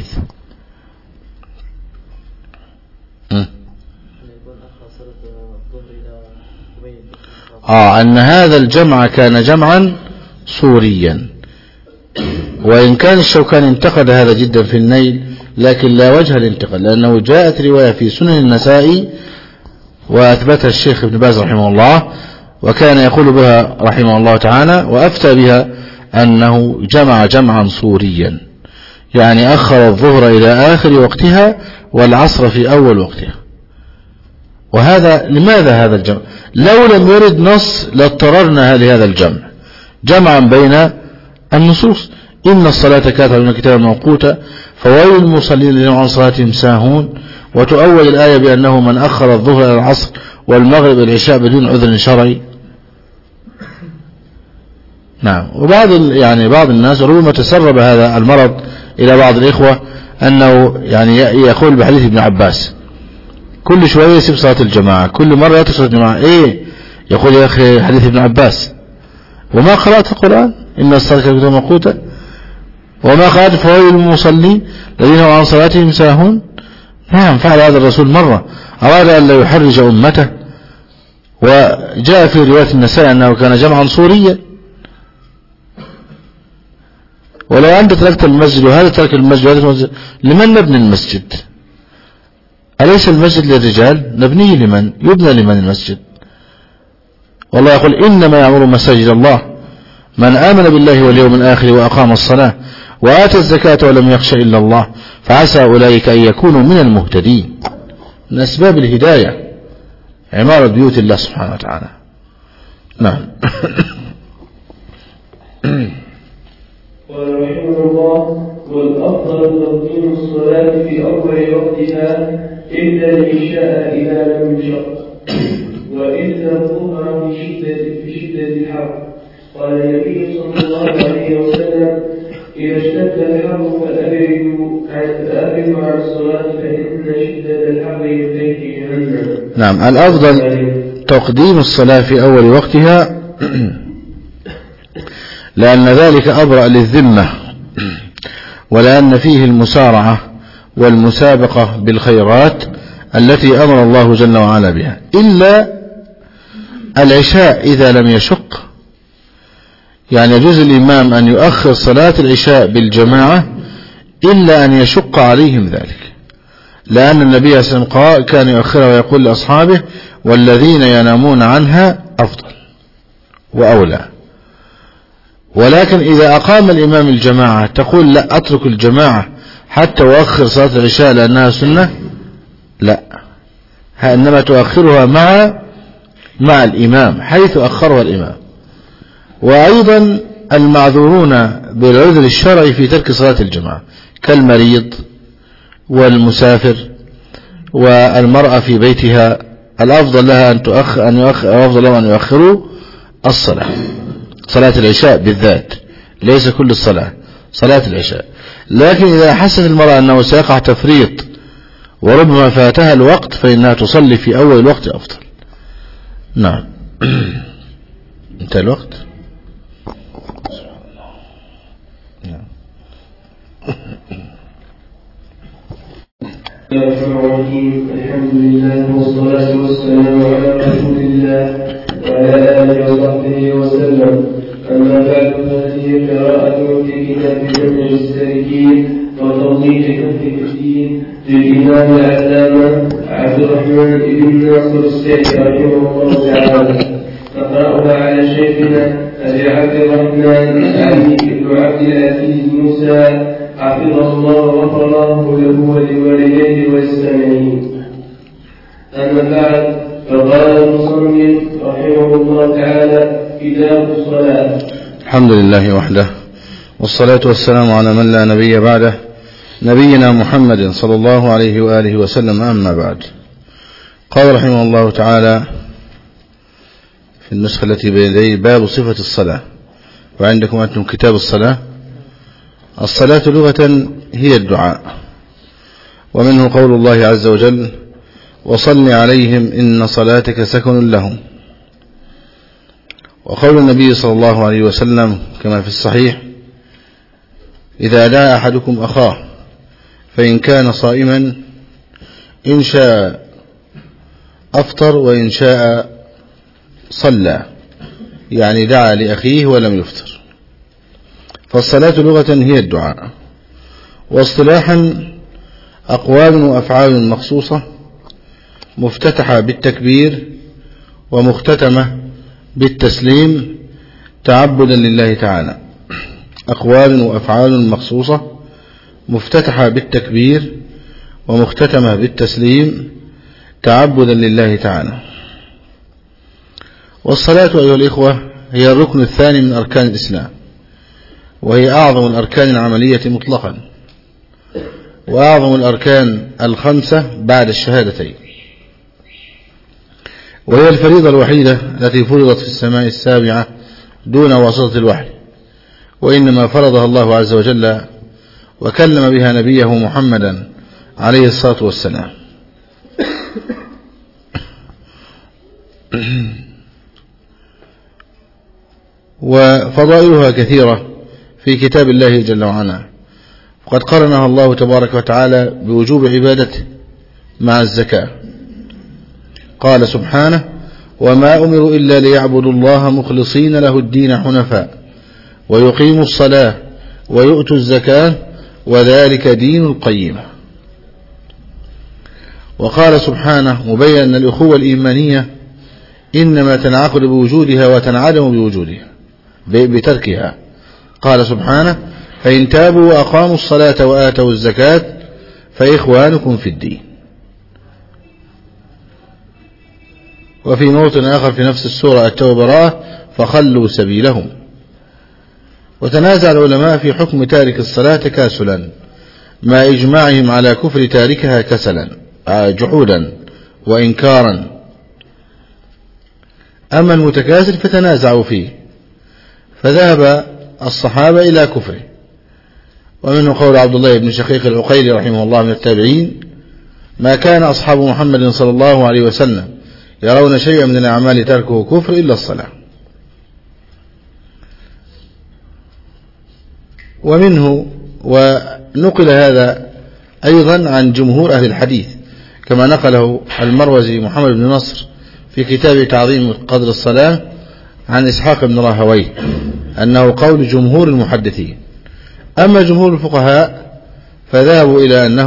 أن هذا الجمع كان جمعا صوريا، وإن كان الشوكاني انتقد هذا جدا في النيل لكن لا وجه الانتقاد، لأنه جاءت رواية في سنن النسائي وأثبتها الشيخ ابن باز رحمه الله وكان يقول بها رحمه الله تعالى وأفتى بها أنه جمع جمعا صوريا، يعني أخر الظهر إلى آخر وقتها والعصر في أول وقتها. وهذا لماذا هذا الجمع؟ لو لم يرد نص لاضطررنا لهذا الجمع جمعا بين النصوص. إن الصلاة كانت على الكتاب موقوتا فويل المصلين الذين عن صلاتهم ساهون، وتؤول الآية بأنه من أخر الظهر إلى العصر والمغرب العشاء بدون عذر شرعي. نعم. وبعض بعض الناس ربما تسرب هذا المرض إلى بعض الإخوة أنه يعني يقول بحديث ابن عباس كل شوية يسيب صلاة الجماعة، كل مرة يترك صلاة الجماعة. يقول يا أخي حديث ابن عباس وما قرأت القرآن إن الصلاة كانت موقوتا وما قرأت فوائل المصلين الذين عن صلاتهم ساهون. نعم، فعل هذا الرسول مرة، أراد أن لا يحرج أمته، وجاء في رواية النسائي أنه كان جمعا صوريا. ولو أنت تركت المسجد وهذا ترك المسجد وهذا المسجد، لمن نبني المسجد؟ أليس المسجد للرجال؟ نبنيه لمن؟ يبنى لمن المسجد؟ والله يقول إنما يعمر مساجد الله من آمن بالله واليوم الآخر وأقام الصلاة وآتى الزكاة ولم يخش إلا الله فعسى أولئك أن يكونوا من المهتدين. من أسباب الهداية عمارة بيوت الله سبحانه وتعالى. نعم. قال رحمه الله: والأفضل تقديم الصلاة في أول وقتها إلا العشاء إذا لم يشق، وإلا الظهر في شدة الحر. قال النبي صلى الله عليه وسلم: إذا اشتد الحر فأبردوا عن الصلاة فإن شدة الحر يدرك جهنم. نعم. الأفضل تقديم الصلاة في أول وقتها لأن ذلك أبرأ للذمة، ولأن فيه المسارعة والمسابقة بالخيرات التي أمر الله جل وعلا بها. إلا العشاء إذا لم يشق، يعني يجوز الإمام أن يؤخر صلاة العشاء بالجماعة إلا أن يشق عليهم ذلك، لأن النبي صلى الله عليه وسلم قال كان يؤخرها ويقول لأصحابه: والذين ينامون عنها أفضل وأولى. ولكن إذا أقام الإمام الجماعة تقول: لا، أترك الجماعة حتى أؤخر صلاة العشاء لأنها سنة؟ لا، إنما تؤخرها مع الإمام حيث أخرها الإمام. وأيضا المعذورون بالعذر الشرعي في ترك صلاة الجماعة كالمريض والمسافر والمرأة في بيتها، الأفضل لها أن يؤخروا صلاة العشاء بالذات، ليس كل الصلاة، صلاة العشاء. لكن إذا حست المرأة أنه سيقع تفريط وربما فاتها الوقت فإنها تصلي في أول الوقت أفضل. نعم. انتهى الوقت. الحمد لله والصلاة والسلام على رسول الله وعلى آله وصحبه وسلم. أما بعد، فهذه قراءة في كتاب جمع السالكين وتوضيح الفقه في الدين للإمام العلامة عبد الرحمن بن ناصر السعدي رحمه الله تعالى. نقرأها على شيخنا أبي عبد الرحمن علي بن عبد العزيز موسى حفظه الله وغفر الله له ولوالديه والسامعين. أما بعد، فقال المصنف رحمه الله تعالى: كتاب الصلاة. الحمد لله وحده، والصلاة والسلام على من لا نبي بعده، نبينا محمد صلى الله عليه وآله وسلم. أما بعد، قال رحمه الله تعالى في النسخة التي بين يدي: باب صفة الصلاة. وعندكم أنتم كتاب الصلاة. الصلاة لغة هي الدعاء، ومنه قول الله عز وجل: وصل عليهم إن صلاتك سكن لهم. وقول النبي صلى الله عليه وسلم كما في الصحيح: إذا دعا أحدكم أخاه فإن كان صائما إن شاء أفطر وإن شاء صلى، يعني دعا لأخيه ولم يفطر. فالصلاة لغة هي الدعاء، واصطلاحا أقوال وأفعال مخصوصة مفتتحة بالتكبير ومختتمة بالتسليم تعبدا لله تعالى. أقوال وأفعال مخصوصة مفتتحة بالتكبير ومختتمة بالتسليم تعبدا لله تعالى. والصلاة أيها الإخوة هي الركن الثاني من أركان الإسلام، وهي أعظم الأركان العملية مطلقا، وأعظم الأركان الخمسة بعد الشهادتين، وهي الفريضة الوحيدة التي فرضت في السماء السابعة دون واسطة الوحي، وإنما فرضها الله عز وجل وكلم بها نبيه محمدا عليه الصلاة والسلام. وفضائلها كثيرة في كتاب الله جل وعلا، وقد قرنها الله تبارك وتعالى بوجوب عبادته مع الزكاة. قال سبحانه: وما أمروا إلا ليعبدوا الله مخلصين له الدين حنفاء ويقيموا الصلاة ويؤتوا الزكاة وذلك دين القيمة. وقال سبحانه مبينا الأخوة الإيمانية إنما تنعقد بوجودها وتنعدم بوجودها بتركها. قال سبحانه: فإن تابوا وأقاموا الصلاة وآتوا الزكاة فإخوانكم في الدين. وفي موطن آخر في نفس السورة التوبة فخلوا سبيلهم. وتنازع العلماء في حكم تارك الصلاة تكاسلا مع إجماعهم على كفر تاركها كسلا جحودا وإنكارا. أما المتكاسل فتنازعوا فيه، فذهب الصحابة إلى كفره، ومنه قول عبد الله بن شقيق العقيلي رحمه الله من التابعين: ما كان أصحاب محمد صلى الله عليه وسلم يرون شيئا من الأعمال تركه كفر إلا الصلاة. ومنه ونقل هذا أيضا عن جمهور أهل الحديث، كما نقله المروزي محمد بن نصر في كتاب تعظيم قدر الصلاة عن إسحاق بن راهويه أنه قول جمهور المحدثين. أما جمهور الفقهاء فذهبوا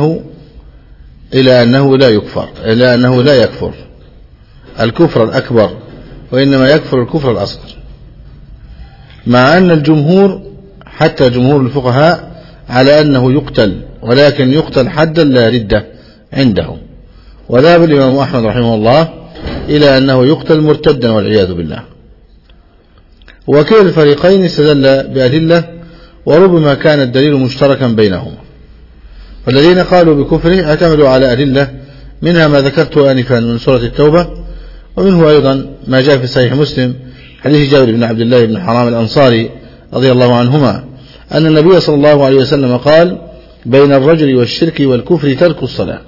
إلى أنه لا يكفر الكفر الأكبر، وإنما يكفر الكفر الأصغر، مع أن الجمهور حتى جمهور الفقهاء على أنه يقتل، ولكن يقتل حدا لا ردة عندهم. وذهب الإمام أحمد رحمه الله إلى أنه يقتل مرتدا والعياذ بالله. وكلا الفريقين استدل بأدلة، وربما كان الدليل مشتركا بينهما. والذين قالوا بكفره اعتمدوا على أدلة، منها ما ذكرت آنفا من سورة التوبة، ومنه أيضا ما جاء في صحيح مسلم حديث جابر بن عبد الله بن حرام الأنصاري رضي الله عنهما أن النبي صلى الله عليه وسلم قال: بين الرجل والشرك والكفر ترك الصلاة.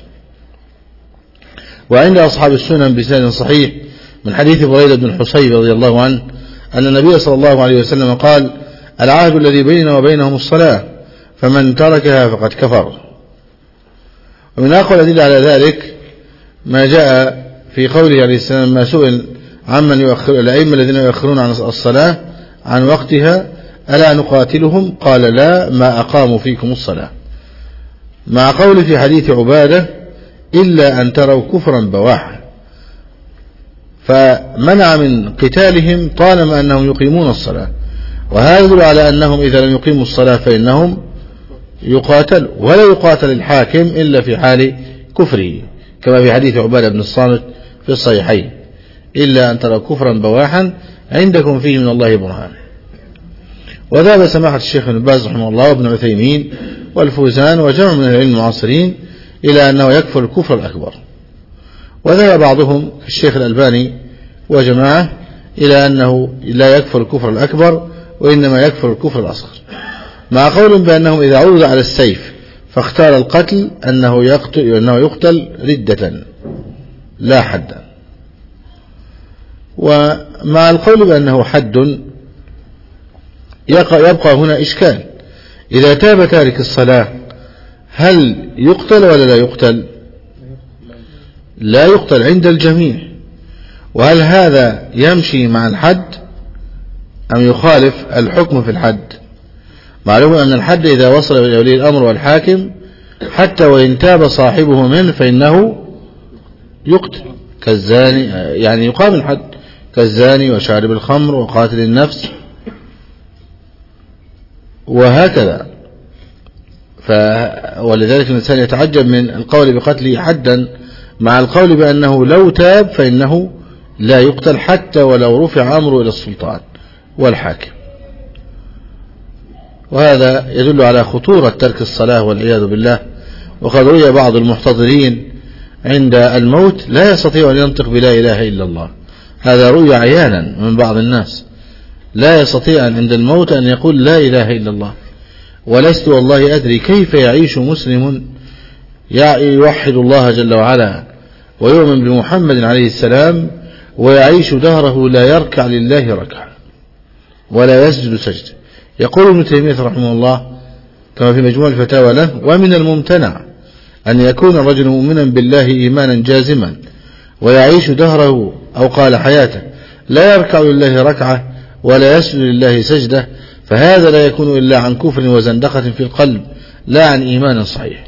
وعند أصحاب السنن بسند صحيح من حديث بريدة بن الحصيب رضي الله عنه أن النبي صلى الله عليه وسلم قال: العهد الذي بيننا وبينهم الصلاة، فمن تركها فقد كفر. ومن أقوى الأدلة على ذلك ما جاء في قوله عليه السلام: ما سئل عمن يؤخر الأئمة الذين يؤخرون عن الصلاة عن وقتها ألا نقاتلهم؟ قال: لا، ما أقاموا فيكم الصلاة. مع قول في حديث عبادة: إلا أن تروا كفرا بواحا، فمنع من قتالهم طالما أنهم يقيمون الصلاة. وهذا يدل على أنهم إذا لم يقيموا الصلاة فإنهم يقاتل، ولا يقاتل الحاكم إلا في حال كفره، كما في حديث عبادة بن الصامت في الصحيحين: إلا أن تروا كفرا بواحا عندكم فيه من الله برهان. وذهب سماحة الشيخ ابن باز رحمه الله وابن عثيمين والفوزان وجمع من العلم المعاصرين إلى أنه يكفر الكفر الأكبر. وذهب بعضهم الشيخ الألباني وجماعة إلى أنه لا يكفر الكفر الأكبر، وإنما يكفر الكفر الأصغر، مع قول بأنه إذا عرض على السيف فاختار القتل أنه يقتل ردة لا حدا. ومع القول بأنه حد يبقى هنا إشكال: إذا تاب تارك الصلاة هل يقتل ولا لا يقتل؟ لا يقتل عند الجميع. وهل هذا يمشي مع الحد أم يخالف الحكم في الحد؟ معلوم أن الحد إذا وصل إلى ولي الأمر والحاكم حتى وإن تاب صاحبه منه فإنه يقتل كالزاني، يعني يقام الحد كالزاني وشارب الخمر وقاتل النفس وهكذا. ولذلك الإنسان يتعجب من القول بقتله حدا مع القول بأنه لو تاب فإنه لا يقتل حتى ولو رفع أمره إلى السلطان والحاكم. وهذا يدل على خطورة ترك الصلاة والعياذ بالله. وقد روي بعض المحتضرين عند الموت لا يستطيع أن ينطق بلا إله إلا الله، هذا روي عيانا من بعض الناس، لا يستطيع عند الموت أن يقول لا إله إلا الله. ولست والله أدري كيف يعيش مسلم يوحد الله جل وعلا ويؤمن بمحمد عليه السلام ويعيش دهره لا يركع لله ركعة ولا يسجد سجد. يقول ابن تيمية رحمه الله كما في مجموع الفتاوى له: ومن الممتنع أن يكون الرجل مؤمنا بالله إيمانا جازما ويعيش دهره أو قال حياته لا يركع لله ركعة ولا يسجد لله سجدة، فهذا لا يكون إلا عن كفر وزندقة في القلب لا عن إيمان صحيح.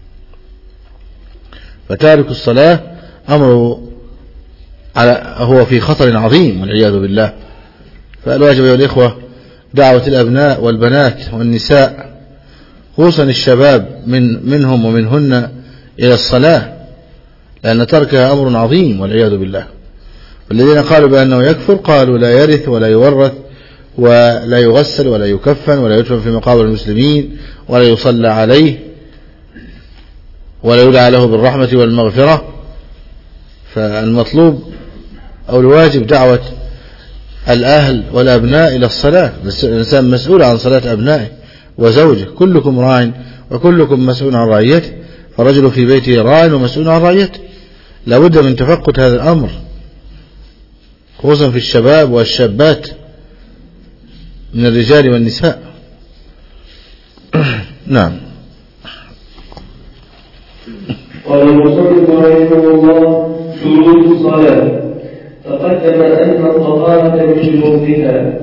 فتارك الصلاة أمره هو في خطر عظيم والعياذ بالله. فالواجب يا الإخوة دعوة الأبناء والبنات والنساء خصوصا الشباب منهم ومنهن إلى الصلاة، لأن تركها أمر عظيم والعياذ بالله. والذين قالوا بأنه يكفر قالوا لا يرث ولا يورث ولا يغسل ولا يكفن ولا يدفن في مقابر المسلمين ولا يصلى عليه ولا يدعى له بالرحمة والمغفرة. فالمطلوب أو الواجب دعوة الأهل والأبناء إلى الصلاة. الإنسان مسؤول عن صلاة أبنائه وزوجه، كلكم راع وكلكم مسؤول عن رعيته، فرجل في بيته راع ومسؤول عن رعيته. لا بد من تفقد هذا الأمر خصوصا في الشباب والشابات من الرجال والنساء. نعم. قال المصنف رحمه الله: شروط الصلاة. تقدم أن الطهارة من شروطها،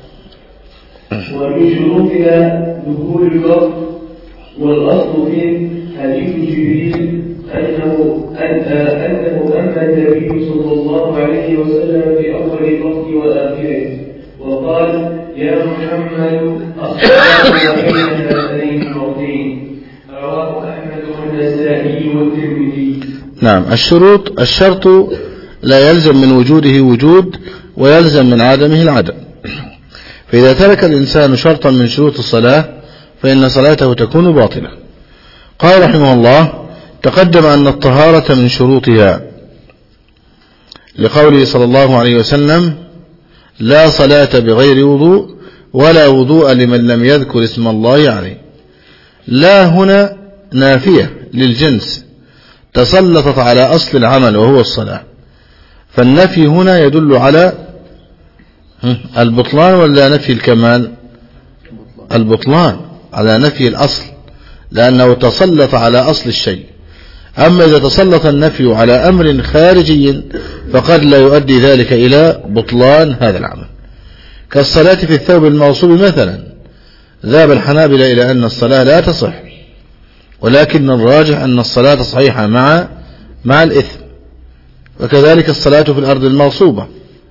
ومن شروطها دخول الوقت، والأصل في حديث جبريل أنه أما النبي صلى الله عليه وسلم في أول الوقت وآخره وقال: يا محمد الصلاة بين هذين الوقتين. رواه أحمد والنسائي والترمذي. نعم. الشرط لا يلزم من وجوده وجود ويلزم من عدمه العدم. فإذا ترك الإنسان شرطا من شروط الصلاة فإن صلاته تكون باطلة. قال رحمه الله: تقدم أن الطهارة من شروطها لقوله صلى الله عليه وسلم: لا صلاة بغير وضوء ولا وضوء لمن لم يذكر اسم الله عليه. لا هنا نافية للجنس تسلطت على أصل العمل وهو الصلاة، فالنفي هنا يدل على البطلان ولا نفي الكمال؟ البطلان، على نفي الأصل، لأنه تسلط على أصل الشيء. أما إذا تسلط النفي على أمر خارجي فقد لا يؤدي ذلك إلى بطلان هذا العمل، كالصلاة في الثوب المغصوب مثلا. ذهب الحنابلة إلى أن الصلاة لا تصح، ولكن الراجح أن الصلاة صحيحة مع الإثم. وكذلك الصلاة في الأرض المغصوبة،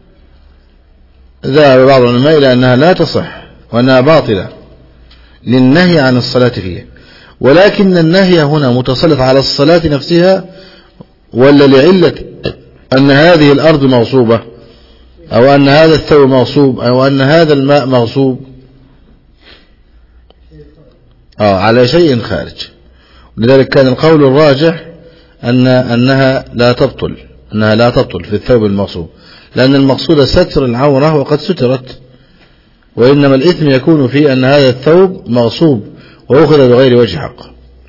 ذهب بعض العلماء إلى أنها لا تصح وأنها باطلة للنهي عن الصلاة فيها. ولكن النهي هنا متسلط على الصلاة نفسها ولا لعلة أن هذه الأرض مغصوبة، أو أن هذا الثوب مغصوب، أو أن هذا الماء مغصوب؟ على شيء خارج. لذلك كان القول الراجح أنها لا تبطل في الثوب المغصوب، لأن المقصود ستر العورة وقد سترت، وإنما الإثم يكون في أن هذا الثوب مغصوب وأخذ بغير وجه حق.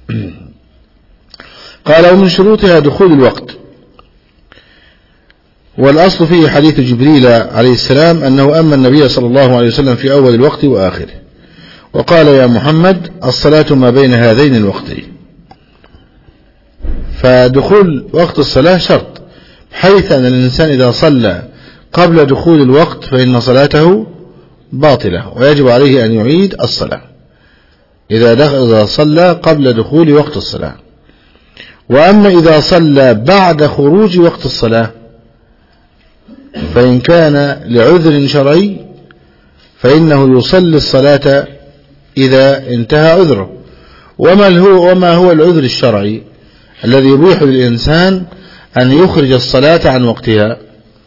قال: ومن شروطها دخول الوقت، والأصل فيه حديث جبريل عليه السلام أنه أما النبي صلى الله عليه وسلم في أول الوقت وآخره وقال: يا محمد الصلاة ما بين هذين الوقتين. فدخول وقت الصلاة شرط، بحيث أن الإنسان إذا صلى قبل دخول الوقت فإن صلاته باطلة ويجب عليه أن يعيد الصلاة إذا صلى قبل دخول وقت الصلاة. وأما إذا صلى بعد خروج وقت الصلاة فإن كان لعذر شرعي فإنه يصلي الصلاة إذا انتهى عذره. وما هو العذر الشرعي الذي يبيح للإنسان أن يخرج الصلاة عن وقتها؟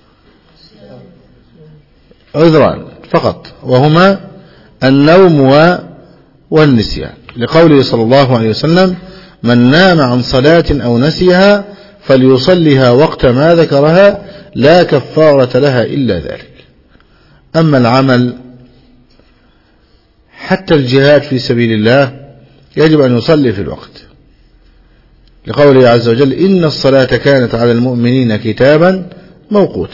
عذران فقط، وهما النوم والنسيان، لقوله صلى الله عليه وسلم: من نام عن صلاة أو نسيها فليصليها وقت ما ذكرها لا كفارة لها إلا ذلك. أما العمل حتى الجهاد في سبيل الله يجب أن يصلي في الوقت، لقوله عز وجل: إن الصلاة كانت على المؤمنين كتابا موقوتا.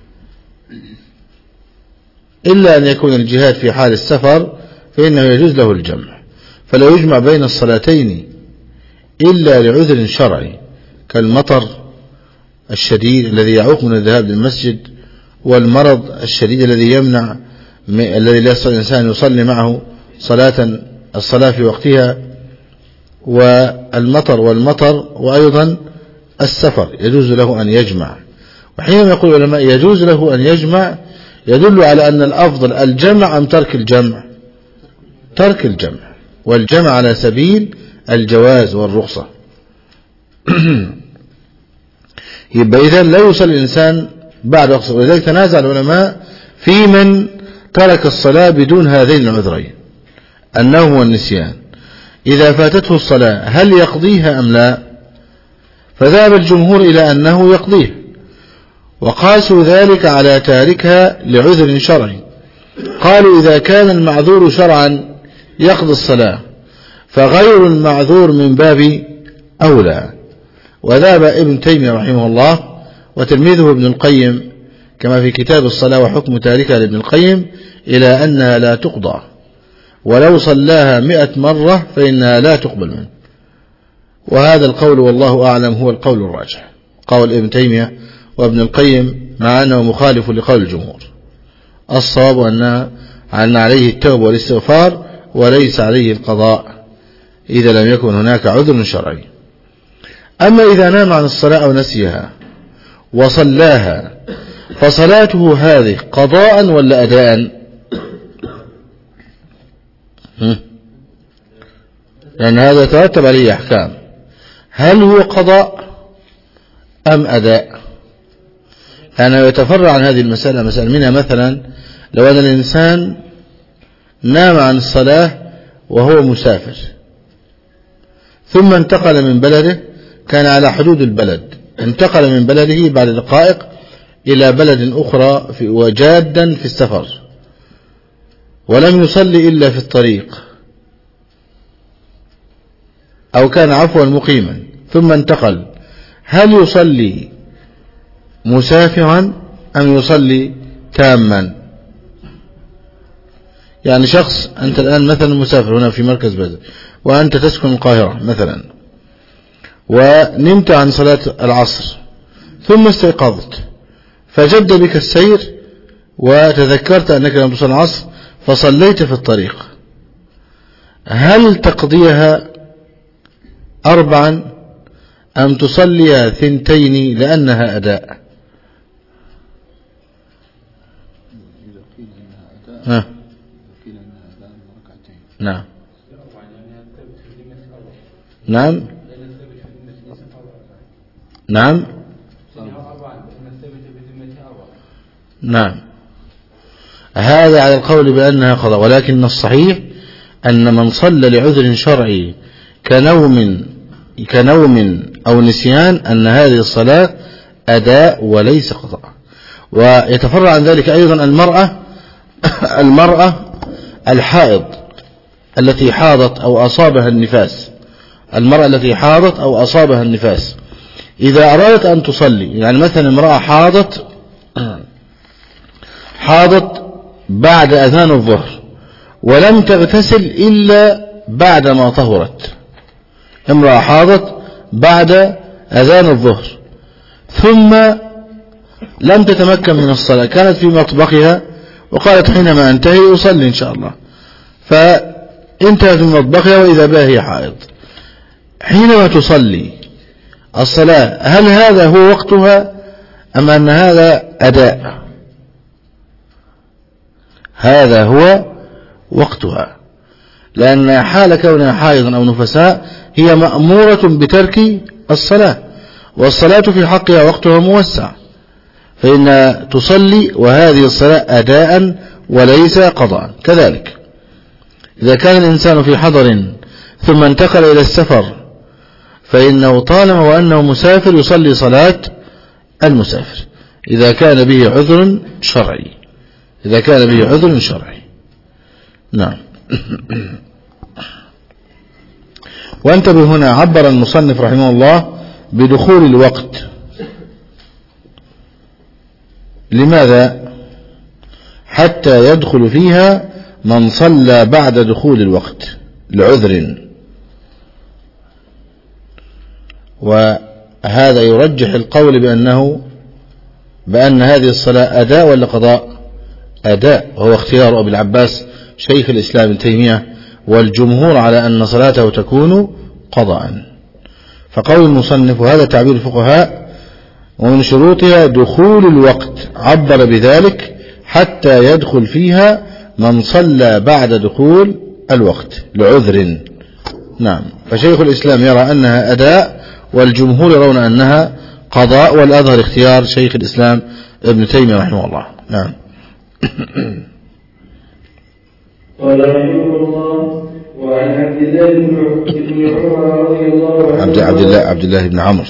إلا أن يكون الجهاد في حال السفر فإنه يجوز له الجمع، فلا يجمع بين الصلاتين إلا لعذر شرعي كالمطر الشديد الذي يعوق من الذهاب للمسجد، والمرض الشديد الذي يمنع الذي لا يستطيع الإنسان يصلي معه الصلاة في وقتها، والمطر وأيضا السفر يجوز له أن يجمع. وحينما يقول العلماء يجوز له أن يجمع يدل على أن الأفضل الجمع أم ترك الجمع؟ ترك الجمع، والجمع على سبيل الجواز والرخصة. يبقى إذن لا يصلي الإنسان بعد وقت الصلاة. ولذلك تنازع العلماء في من ترك الصلاة بدون هذين العذرين النوم والنسيان، إذا فاتته الصلاة هل يقضيها أم لا؟ فذهب الجمهور إلى أنه يقضيها، وقاسوا ذلك على تاركها لعذر شرعي. قالوا إذا كان المعذور شرعا يقضي الصلاة فغير المعذور من باب أولى. وذهب ابن تيمية رحمه الله وتلميذه ابن القيم كما في كتاب الصلاة وحكم تاركها لابن القيم إلى أنها لا تقضى، ولو صلاها 100 مرة فإنها لا تقبل منه. وهذا القول والله أعلم هو القول الراجح، قول ابن تيمية وابن القيم، مع أنه مخالف لقول الجمهور. الصواب أن عليه التوبة والاستغفار وليس عليه القضاء إذا لم يكن هناك عذر شرعي. أما إذا نام عن الصلاة أو نسيها وصلاها فصلاته هذه قضاء ولا أداء؟ لأن هذا يترتب عليه أحكام، هل هو قضاء أم أداء؟ أنا يتفرع عن هذه المسألة مسألة منها مثلا لو أن الإنسان نام عن الصلاة وهو مسافر ثم انتقل من بلده، كان على حدود البلد، انتقل من بلده بعد دقائق إلى بلد أخرى وجادا في السفر ولم يصلي إلا في الطريق، أو كان عفوا مقيما ثم انتقل، هل يصلي مسافرا أم يصلي تاما؟ يعني شخص أنت الآن مثلا مسافر هنا في مركز بلد وأنت تسكن القاهرة مثلا، ونمت عن صلاة العصر ثم استيقظت فجد بك السير وتذكرت أنك لم تصلي العصر فصليت في الطريق، هل تقضيها 4 أم تصليها 2 لأنها أداء؟ نعم نعم نعم نعم، هذا على القول بأنها قضاء، ولكن الصحيح أن من صلى لعذر شرعي كنوم أو نسيان أن هذه الصلاة أداء وليس قضاء. ويتفرع عن ذلك أيضا المرأة الحائض التي حاضت أو أصابها النفاس، المرأة التي حاضت أو أصابها النفاس إذا أرادت أن تصلي، يعني مثلا امرأة حاضت بعد أذان الظهر ولم تغتسل إلا بعد ما طهرت، امرأة حاضت بعد أذان الظهر ثم لم تتمكن من الصلاة، كانت في مطبخها وقالت حينما أنتهي أصلي إن شاء الله، فانتهت من مطبخها وإذا بها هي حائض، حينما تصلي الصلاة هل هذا هو وقتها أم أن هذا أداء؟ هذا هو وقتها، لأن حال كونها حائضا أو نفساء هي مأمورة بترك الصلاة، والصلاة في حقها وقتها موسع، فإن تصلي وهذه الصلاة أداء وليس قضاء. كذلك إذا كان الإنسان في حضر ثم انتقل إلى السفر فإنه طالما وأنه مسافر يصلي صلاة المسافر إذا كان به عذر شرعي، إذا كان به عذر شرعي. نعم. وانتبه هنا، عبر المصنف رحمه الله بدخول الوقت، لماذا؟ حتى يدخل فيها من صلى بعد دخول الوقت لعذر، وهذا يرجح القول بأن هذه الصلاة أداء ولا قضاء؟ أداء، وهو اختيار أبي العباس شيخ الإسلام ابن تيمية، والجمهور على أن صلاته تكون قضاء. فقول المصنف وهذا تعبير الفقهاء ومن شروطها دخول الوقت، عبر بذلك حتى يدخل فيها من صلى بعد دخول الوقت لعذر. نعم. فشيخ الإسلام يرى أنها أداء والجمهور يرون أنها قضاء، والأظهر اختيار شيخ الإسلام ابن تيمية رحمه الله. نعم. قال رحمه الله: وعن عبد الله بن عمر رضي الله عنه عبد الله بن عمرو.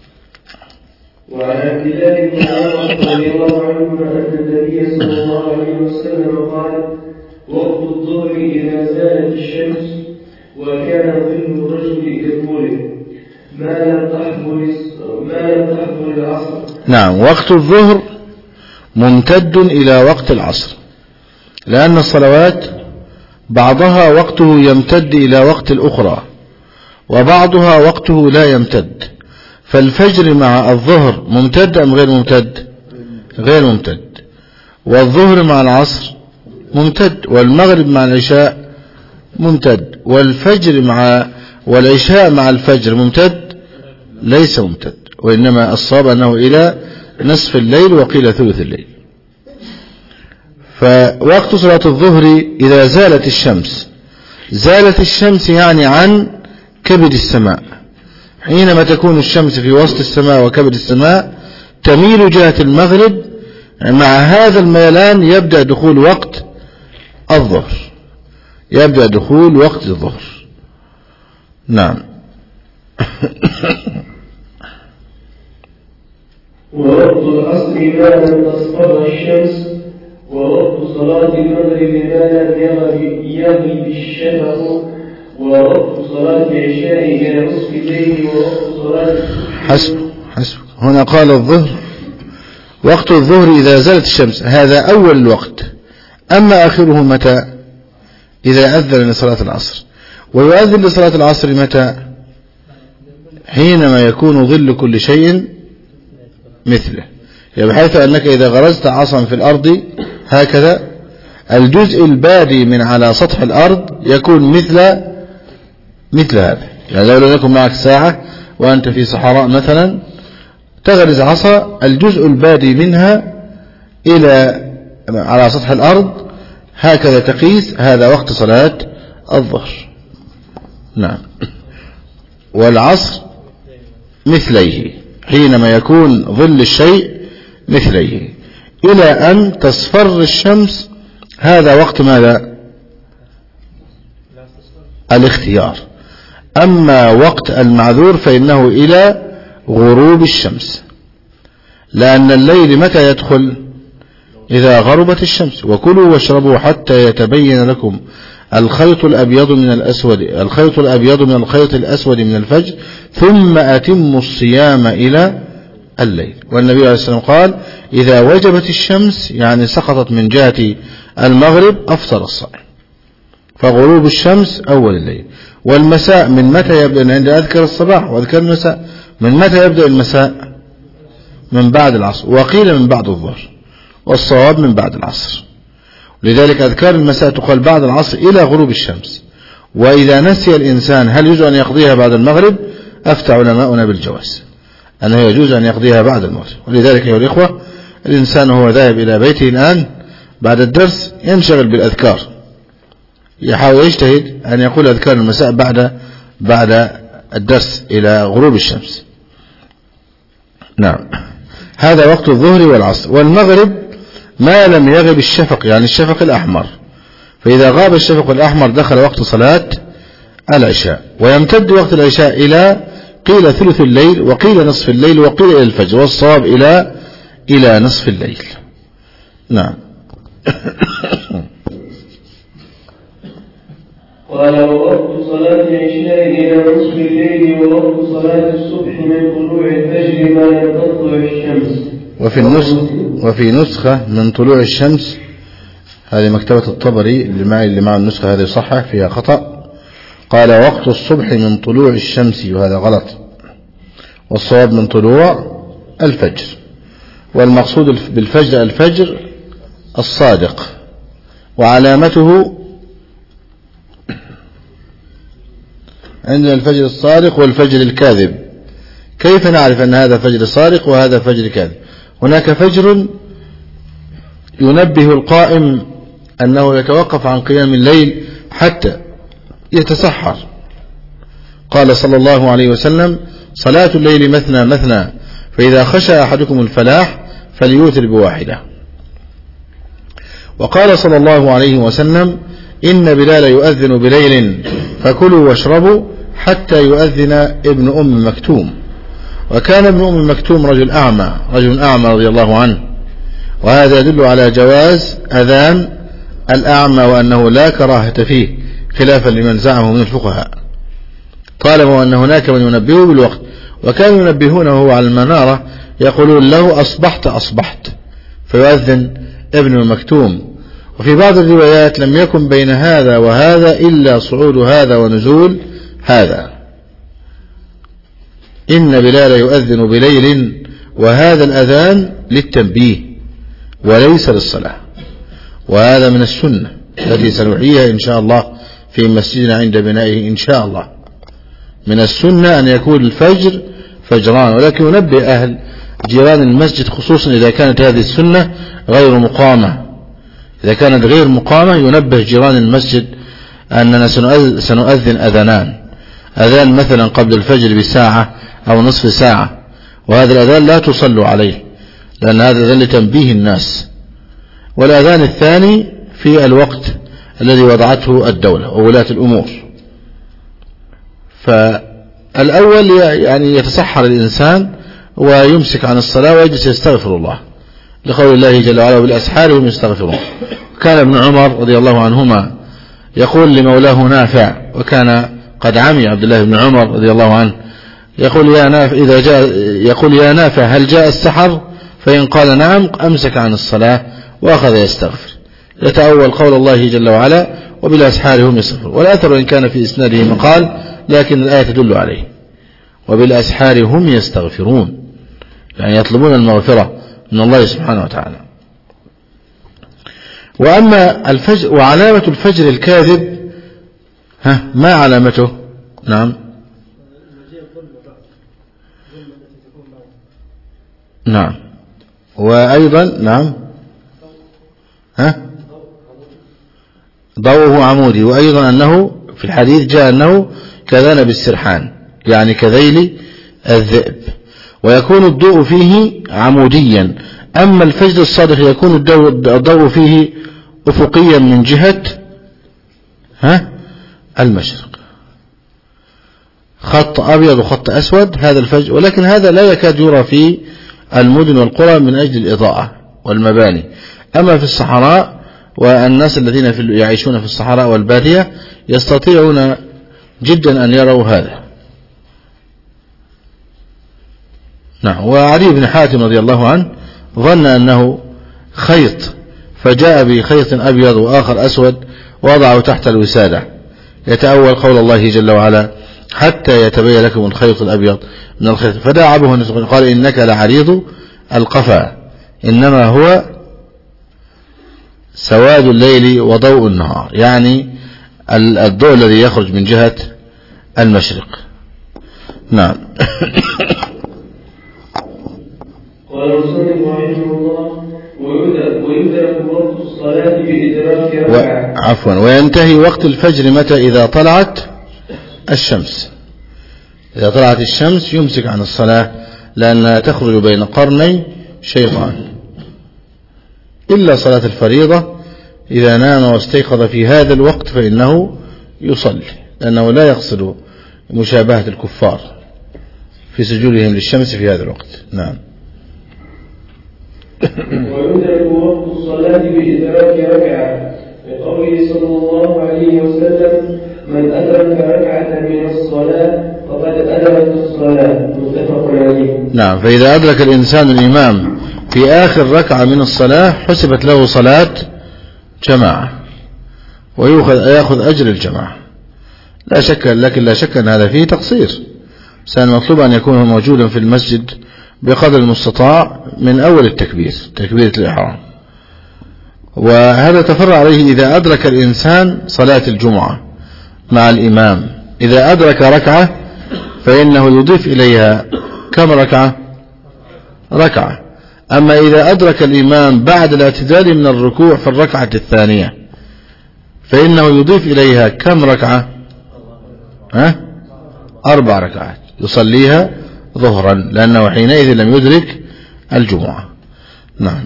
وعن عبد الله بن عمر رضي الله عنهما أن النبي صلى الله عليه وسلم قال: وقت الظهر إذا زالت الشمس وكان ظل الرجل كالطول ما لم تحضر العصر. نعم. وقت الظهر ممتد إلى وقت العصر، لأن الصلوات بعضها وقته يمتد إلى وقت الأخرى وبعضها وقته لا يمتد. فالفجر مع الظهر ممتد أم غير ممتد؟ غير ممتد. والظهر مع العصر ممتد، والمغرب مع العشاء ممتد، والعشاء مع الفجر ممتد؟ ليس ممتد، وإنما الصواب أنه إلى نصف الليل وقيل ثلث الليل. فوقت صلاة الظهر إذا زالت الشمس يعني عن كبد السماء. حينما تكون الشمس في وسط السماء وكبد السماء تميل جهة المغرب، مع هذا الميلان يبدأ دخول وقت الظهر. نعم. ووقت العصر ما لم تصفر الشمس، ووقت صلاة المغرب ما لم يغب الشفق، ووقت صلاة العشاء إلى نصف الليل، ووقت صلاة حسب. هنا قال الظهر وقت الظهر إذا زالت الشمس، هذا أول الوقت. أما آخره متى؟ إذا أذن لصلاة العصر. ويؤذن لصلاة العصر متى؟ حينما يكون ظل كل شيء مثله، يعني بحيث أنك إذا غرزت عصا في الأرض هكذا الجزء البادي من على سطح الأرض يكون مثل هذا. يعني لو لم يكن معك ساعة وأنت في صحراء مثلا تغرز عصا، الجزء البادي منها إلى على سطح الأرض هكذا تقيس، هذا وقت صلاة الظهر. نعم. والعصر مثليه، حينما يكون ظل الشيء مثليه إلى أن تصفر الشمس، هذا وقت ماذا؟ الاختيار. أما وقت المعذور فإنه إلى غروب الشمس، لأن الليل متى يدخل؟ إذا غربت الشمس. وكلوا واشربوا حتى يتبين لكم الخيط الأبيض من الخيط الأسود من الفجر ثم أتموا الصيام إلى الليل. والنبي عليه الصلاة والسلام قال: إذا وجبت الشمس يعني سقطت من جهة المغرب أفطر الصائم. فغروب الشمس أول الليل. والمساء من متى يبدأ؟ عند أذكر الصباح وأذكر المساء. من متى يبدأ المساء؟ من بعد العصر، وقيل من بعد الظهر، والصواب من بعد العصر. لذلك أذكار المساء تقال بعد العصر إلى غروب الشمس. وإذا نسي الإنسان هل يجوز أن يقضيها بعد المغرب؟ أفتى علماؤنا بالجواز، أنه يجوز أن يقضيها بعد المغرب. ولذلك أيها الإخوة، الإنسان وهو ذاهب إلى بيته الآن بعد الدرس ينشغل بالأذكار، يحاول يجتهد أن يقول أذكار المساء بعد الدرس إلى غروب الشمس. نعم. هذا وقت الظهر والعصر. والمغرب ما لم يغب الشفق، يعني الشفق الأحمر. فإذا غاب الشفق الأحمر دخل وقت صلاة العشاء. ويمتد وقت العشاء إلى قيل ثلث الليل وقيل نصف الليل وقيل إلى الفجر، والصواب إلى نصف الليل. نعم. قال: ووقت صلاة العشاء إلى نصف الليل، ووقت صلاة الصبح من طلوع الفجر ما لم تطلع الشمس. وفي نسخة من طلوع الشمس، هذه مكتبة الطبري اللي مع النسخة هذه صحة فيها خطأ، قال: وقت الصبح من طلوع الشمس، وهذا غلط، والصواب من طلوع الفجر. والمقصود بالفجر الفجر الصادق، وعلامته عندنا الفجر الصادق والفجر الكاذب. كيف نعرف أن هذا فجر صادق وهذا فجر كاذب؟ هناك فجر ينبه القائم أنه يتوقف عن قيام الليل حتى يتسحر. قال صلى الله عليه وسلم: صلاة الليل مثنى مثنى، فإذا خشى أحدكم الفلاح فليوتر بواحدة. وقال صلى الله عليه وسلم: إن بلال يؤذن بليل فكلوا واشربوا حتى يؤذن ابن أم مكتوم. وكان ابن أم مكتوم رجل أعمى رضي الله عنه، وهذا يدل على جواز أذان الأعمى وأنه لا كراهة فيه، خلافا لمن زعمه من الفقهاء، طالما أن هناك من ينبهه بالوقت. وكانوا ينبهونه على المنارة يقولون له: أصبحت، فيؤذن ابن المكتوم. وفي بعض الروايات لم يكن بين هذا وهذا إلا صعود هذا ونزول هذا. إن بلال يؤذن بليل، وهذا الأذان للتنبيه وليس للصلاة. وهذا من السنة التي سنحييها إن شاء الله في مسجدنا عند بنائه إن شاء الله. من السنة أن يكون الفجر فجران، ولكن ينبه أهل جيران المسجد خصوصا إذا كانت هذه السنة غير مقامة. إذا كانت غير مقامة ينبه جيران المسجد أننا سنؤذن أذانان، أذان مثلا قبل الفجر بساعة أو نصف ساعة، وهذا الأذان لا تصلوا عليه لأن هذا أذان لتنبيه الناس. والأذان الثاني في الوقت الذي وضعته الدولة وولاة الأمور. فالأول يعني يتسحر الإنسان ويمسك عن الصلاة ويجلس يستغفر الله، لقول الله جل وعلا: وبالأسحار هم يستغفرون. كان ابن عمر رضي الله عنهما يقول لمولاه نافع، وكان قد عمي عبد الله بن عمر رضي الله عنه، يقول: يا نافع إذا جاء يا نافع هل جاء السحر؟ فإن قال نعم أمسك عن الصلاة وأخذ يستغفر، يتأول قول الله جل وعلا: وبالأسحار هم يستغفرون. والأثر إن كان في إسناده مقال، لكن الآية تدل عليه، وبالأسحار هم يستغفرون، يعني يطلبون المغفرة من الله سبحانه وتعالى. وأما الفجر وعلامة الفجر الكاذب، ما علامته؟ نعم وأيضا ضوءه عمودي. وأيضا أنه في الحديث جاء أنه كذنب السرحان، يعني كذيل الذئب، ويكون الضوء فيه عموديا. أما الفجر الصادق يكون الضوء فيه أفقيا من جهة المشرق، خط أبيض وخط أسود، هذا الفجر. ولكن هذا لا يكاد يرى في المدن والقرى من أجل الإضاءة والمباني. أما في الصحراء والناس الذين يعيشون في الصحراء والبادية يستطيعون جدا أن يروا هذا. وعلي بن حاتم رضي الله عنه ظن أنه خيط، فجاء بخيط أبيض وآخر أسود ووضعه تحت الوسادة، يتأول قول الله جل وعلا: حتى يتبين لكم الخيط الأبيض من الخيط. فداعبه الناس قال: إنك لعريض القفا، إنما هو سواد الليل وضوء النهار، يعني الضوء الذي يخرج من جهة المشرق. نعم. قال المصنف رحمه الله: ويدرك وقت الصلاة بإدراك ركعة. وينتهي وقت الفجر متى؟ إذا طلعت الشمس. إذا طلعت الشمس يمسك عن الصلاة، لأنها تخرج بين قرني شيطان، إلا صلاة الفريضة إذا نام واستيقظ في هذا الوقت فإنه يصلي، لأنه لا يقصد مشابهة الكفار في سجودهم للشمس في هذا الوقت. نعم. ويدرك وقت الصلاة بإدراك ركعة، لقوله صلى الله عليه وسلم: من أدرك ركعة من الصلاة فقد أدرك الصلاة، متفق عليه. نعم. فإذا أدرك الإنسان الإمام في آخر ركعة من الصلاة حسبت له صلاة جماعة ويأخذ أجر الجماعة، لا شك. لكن لا شك أن هذا فيه تقصير، سأل مطلوب أن يكون موجودا في المسجد بقدر المستطاع من أول التكبير، تكبيرة الإحرام. وهذا تفرع عليه إذا أدرك الإنسان صلاة الجمعة مع الإمام. إذا أدرك ركعة فإنه يضيف إليها كم ركعة؟ ركعة. أما إذا أدرك الإمام بعد الاعتدال من الركوع في الركعة الثانية فإنه يضيف إليها كم ركعة؟ 4 ركعات، يصليها ظهرا، لأنه حينئذ لم يدرك الجمعة. نعم.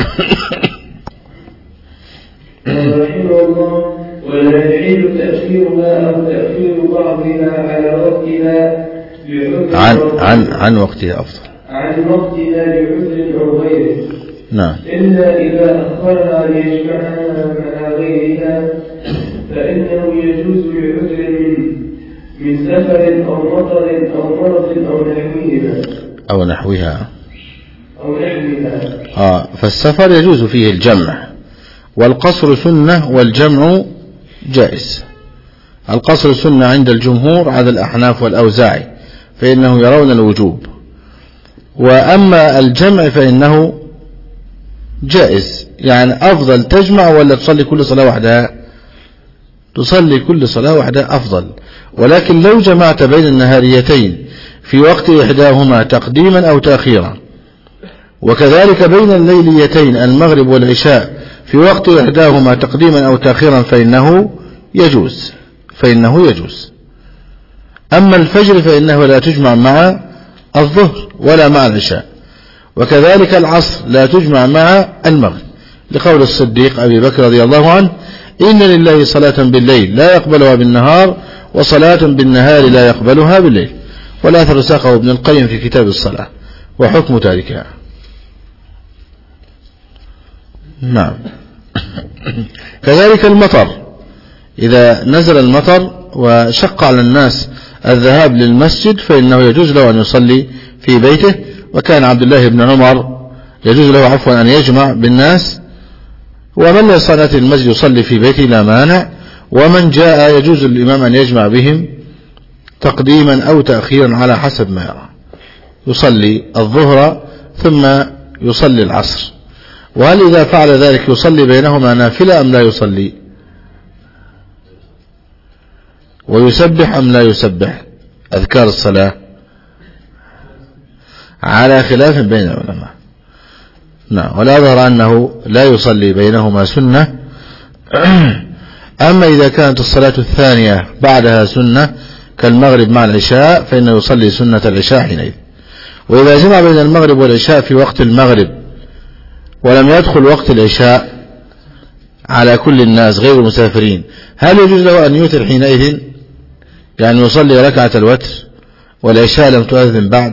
رحمه الله: ولا يحل تأخيرها أو تأخير بعضها على وقتها عن وقتها أفضل، عن وقتها لعذر أو غيره. نعم. إلا إذا أخرها ليجمعها مع غيرها فإنه يجوز لعذر من سفر أو مطر أو مرض أو نحوها. فالسفر يجوز فيه الجمع، والقصر سنة والجمع جائز. القصر سنة عند الجمهور على الأحناف والأوزاعي، فإنه يرون الوجوب، وأما الجمع فإنه جائز. يعني أفضل تجمع ولا تصلي كل صلاة وحدها؟ تصلي كل صلاة وحدها أفضل. ولكن لو جمعت بين النهاريتين في وقت إحداهما تقديما أو تأخيرا، وكذلك بين الليليتين المغرب والعشاء في وقت إحداهما تقديما أو تأخيرا فإنه يجوز. أما الفجر فإنه لا تجمع مع الظهر ولا مع العشاء، وكذلك العصر لا تجمع مع المغرب، لقول الصديق أبي بكر رضي الله عنه: إن لله صلاة بالليل لا يقبلها بالنهار، وصلاة بالنهار لا يقبلها بالليل. والآثر ساقه ابن القيم في كتاب الصلاة وحكم تاركها. نعم. كذلك المطر، إذا نزل المطر وشق على الناس الذهاب للمسجد فإنه يجوز له أن يصلي في بيته. وكان عبد الله بن عمر يجوز له أن يجمع بالناس، ومن لا يستطيع المسجد يصلي في بيته لا مانع، ومن جاء يجوز للإمام أن يجمع بهم تقديما أو تأخيرا على حسب ما يرى، يصلي الظهر ثم يصلي العصر. وهل إذا فعل ذلك يصلي بينهما نافلة أم لا يصلي؟ ويسبح أم لا يسبح أذكار الصلاة؟ على خلاف بين العلماء. نعم. ولا أظهر أنه لا يصلي بينهما سنة. أما إذا كانت الصلاة الثانية بعدها سنة كالمغرب مع العشاء فإنه يصلي سنة العشاء حينئذ. وإذا جمع بين المغرب والعشاء في وقت المغرب ولم يدخل وقت العشاء على كل الناس غير المسافرين، هل يجوز له أن يوتر حينئذ؟ يعني يصلي ركعة الوتر والعشاء لم تؤذن بعد،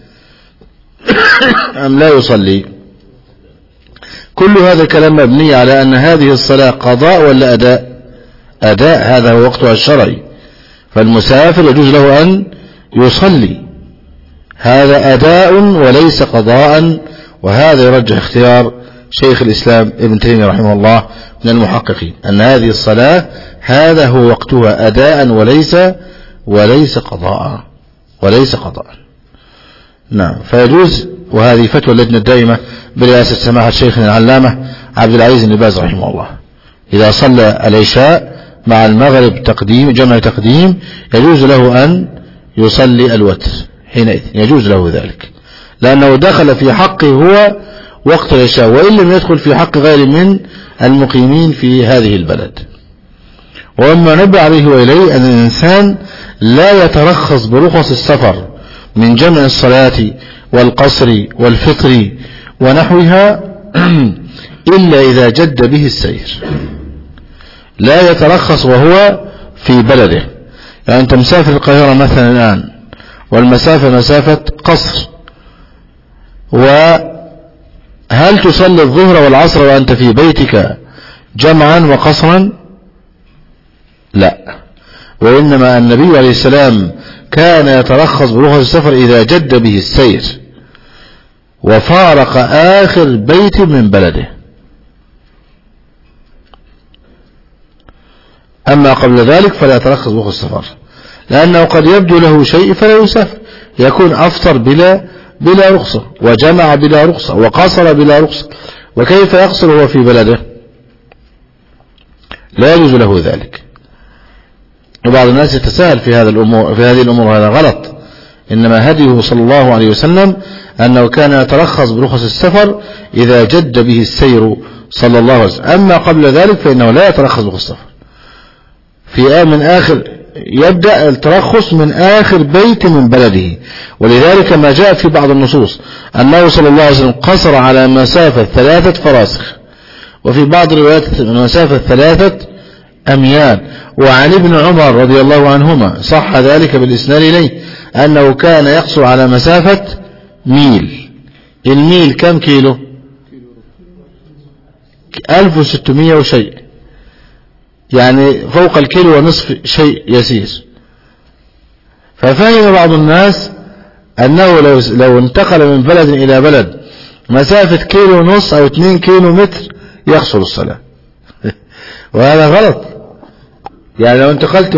أم لا يصلي؟ كل هذا الكلام مبني على أن هذه الصلاة قضاء ولا أداء. هذا هو وقتها الشرعي، فالمسافر يجوز له أن يصلي، هذا أداء وليس قضاء. وهذا يرجح اختيار شيخ الإسلام ابن تيمية رحمه الله من المحققين، أن هذه الصلاة هذا هو وقتها أداء وليس قضاء. نعم. فيجوز. وهذه فتوى اللجنة الدائمة برئاسة سماحة شيخنا العلامة عبد العزيز بن باز رحمه الله: إذا صلى العشاء مع المغرب جمع تقديم يجوز له أن يصلي الوتر حينئذ، يجوز له ذلك، لأنه دخل في حقه هو وقت العشاء، وإن لم يدخل في حق غير من المقيمين في هذه البلد. وما نبه عليه وإليه أن الإنسان لا يترخص برخص السفر من جمع الصلاة والقصر والفطر ونحوها إلا إذا جد به السير. لا يترخص وهو في بلده. يعني أنت مسافر القاهرة مثلا الآن، والمسافة مسافة قصر، وهل تصلي الظهر والعصر وأنت في بيتك جمعا وقصرا؟ لا. وإنما النبي عليه السلام كان يترخص برخص السفر إذا جد به السير وفارق آخر بيت من بلده. أما قبل ذلك فلا يترخص برخص السفر، لأنه قد يبدو له شيء فلا يسافر، يكون أفطر بلا رخصة، وجمع بلا رخصة، وقصر بلا رخصة، وكيف يقصر هو في بلده؟ لا يجوز له ذلك. وبعض الناس يتساهل في هذه الأمور، هذا غلط. إنما هديه صلى الله عليه وسلم أنه كان يترخص برخص السفر إذا جد به السير صلى الله عليه وسلم. أما قبل ذلك فإنه لا يترخص برخص السفر. في من آخر يبدأ الترخص من آخر بيت من بلده. ولذلك ما جاء في بعض النصوص أنه صلى الله عليه وسلم قصر على مسافة 3 فراسخ، وفي بعض الروايات مسافة 3 أميال. وعن ابن عمر رضي الله عنهما صح ذلك بالإسناد إليه أنه كان يقصر على مسافة ميل. الميل كم كيلو؟ 1600 وشيء، يعني فوق الكيلو ونصف شيء يسير. ففهم بعض الناس أنه لو انتقل من بلد إلى بلد مسافة كيلو ونصف أو 2 كيلو متر يقصر الصلاة. وهذا غلط. يعني لو انتقلت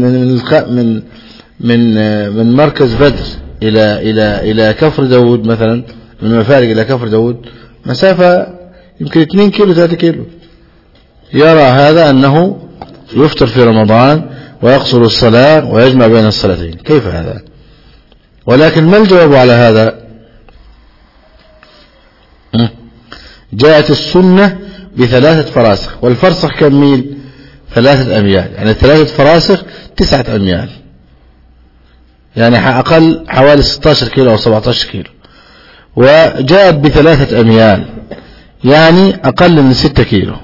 من مركز بدر إلى كفر داود مثلا، من مفارق إلى كفر داود مسافة يمكن 2 كيلو 3 كيلو، يرى هذا أنه يفطر في رمضان ويقصر الصلاة ويجمع بين الصلاتين. كيف هذا؟ ولكن ما الجواب على هذا؟ جاءت السنة ب3 فراسخ، والفرسخ كم ميل؟ 3 أميال، يعني 3 فراسخ 9 أميال، يعني أقل حوالي 16 كيلو أو 17 كيلو. وجاءت ب3 أميال يعني أقل من 6 كيلو.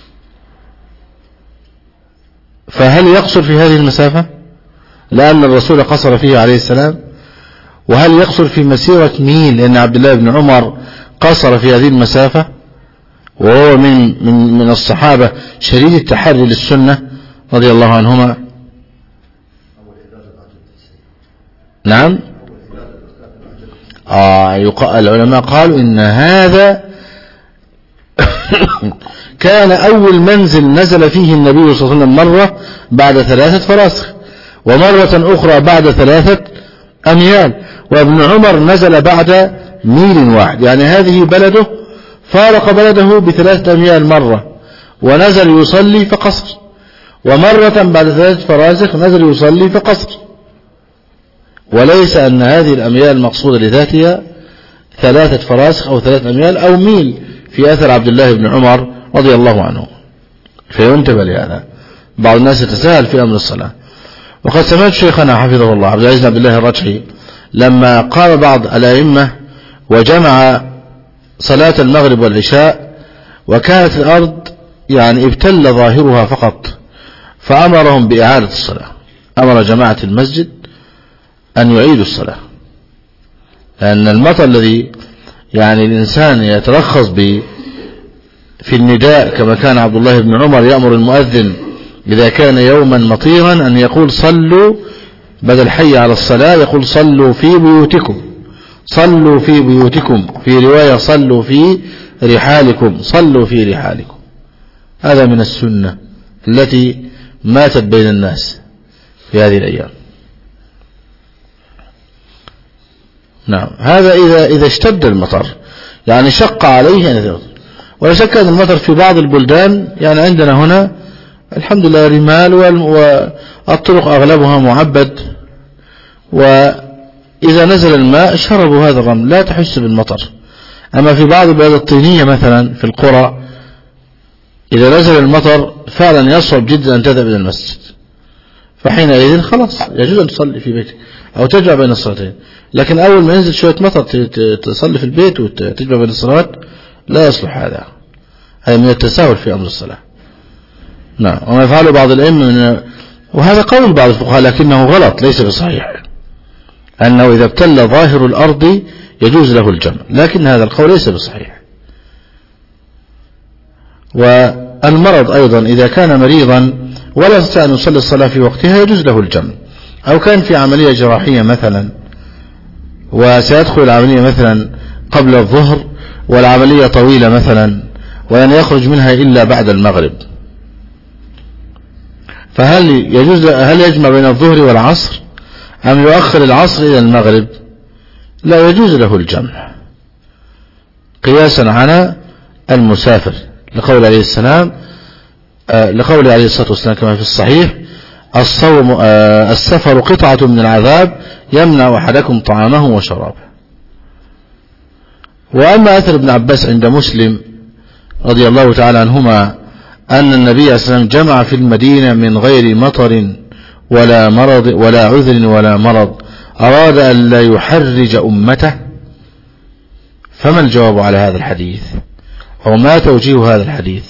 فهل يقصر في هذه المسافة؟ لأن الرسول قصر فيه عليه السلام. وهل يقصر في مسيرة ميل؟ لأن عبد الله بن عمر قصر في هذه المسافة، وهو من الصحابة شديد التحري للسنة رضي الله عنهما. نعم. العلماء قالوا إن هذا كان أول منزل نزل فيه النبي صلى الله عليه وسلم، مرة بعد 3 فراسخ، ومرة أخرى بعد 3 أميال، وابن عمر نزل بعد ميل واحد. يعني هذه بلده، فارق بلده ب3 أميال مرة ونزل يصلي فقصر، ومرة بعد 3 فراسخ نزل يصلي فقصر. وليس أن هذه الأميال مقصودة لذاتها 3 فراسخ أو 3 أميال أو ميل في أثر عبد الله بن عمر رضي الله عنه. فينتبه لهذا، بعض الناس يتساهل في أمر الصلاة. وقد سمعت شيخنا حفظه الله عبد العزيز عبد الله الرجحي لما قام بعض الأئمة وجمع صلاة المغرب والعشاء، وكانت الأرض يعني ابتل ظاهرها فقط، فأمرهم بإعادة الصلاة. أمر جماعة المسجد أن يعيدوا الصلاة، لأن المطر الذي يعني الإنسان يترخص في النداء، كما كان عبد الله بن عمر يأمر المؤذن إذا كان يوما مطيرا أن يقول صلوا، بدل حي على الصلاة يقول صلوا في بيوتكم، صلوا في بيوتكم، في رواية صلوا في رحالكم، صلوا في رحالكم. هذا من السنة التي ماتت بين الناس في هذه الأيام. نعم. هذا إذا اشتد المطر، يعني شق عليه أن يتوضأ. ولا شك أن المطر في بعض البلدان، يعني عندنا هنا الحمد لله رمال، والطرق أغلبها معبد، وإذا نزل الماء شربوا هذا الرمل، لا تحس بالمطر. أما في بعض البلاد الطينية مثلا في القرى، إذا نزل المطر فعلا يصعب جدا أن تذهب إلى المسجد، فحينئذ خلاص يجوز أن تصلي في بيتك أو تجمع بين الصلاتين. لكن أول ما ينزل شوية مطر تصلي في البيت وتجمع بين الصلوات، لا يصلح هذا. هذا من التساهل في أمر الصلاة. نعم. وما يفعله بعض الأئمة وهذا قول بعض الفقهاء لكنه غلط، ليس بصحيح، أنه إذا ابتل ظاهر الأرض يجوز له الجمع، لكن هذا القول ليس بصحيح. والمرض أيضا إذا كان مريضا ولا يستطيع أن يصلي الصلاة في وقتها يجوز له الجمع، أو كان في عملية جراحية مثلا وسيدخل العملية مثلا قبل الظهر والعملية طويلة مثلا ولن يخرج منها إلا بعد المغرب، فهل يجمع بين الظهر والعصر أم يؤخر العصر إلى المغرب؟ لا، يجوز له الجمع قياسا على المسافر، لقول عليه السلام لقول عليه الصلاة والسلام كما في الصحيح: السفر قطعة من العذاب يمنع أحدكم طعامه وشرابه. وأما أثر ابن عباس عند مسلم رضي الله تعالى عنهما أن النبي صلى الله عليه وسلم جمع في المدينة من غير مطر ولا عذر ولا مرض أراد أن لا يحرج أمته، فما الجواب على هذا الحديث أو ما توجيه هذا الحديث؟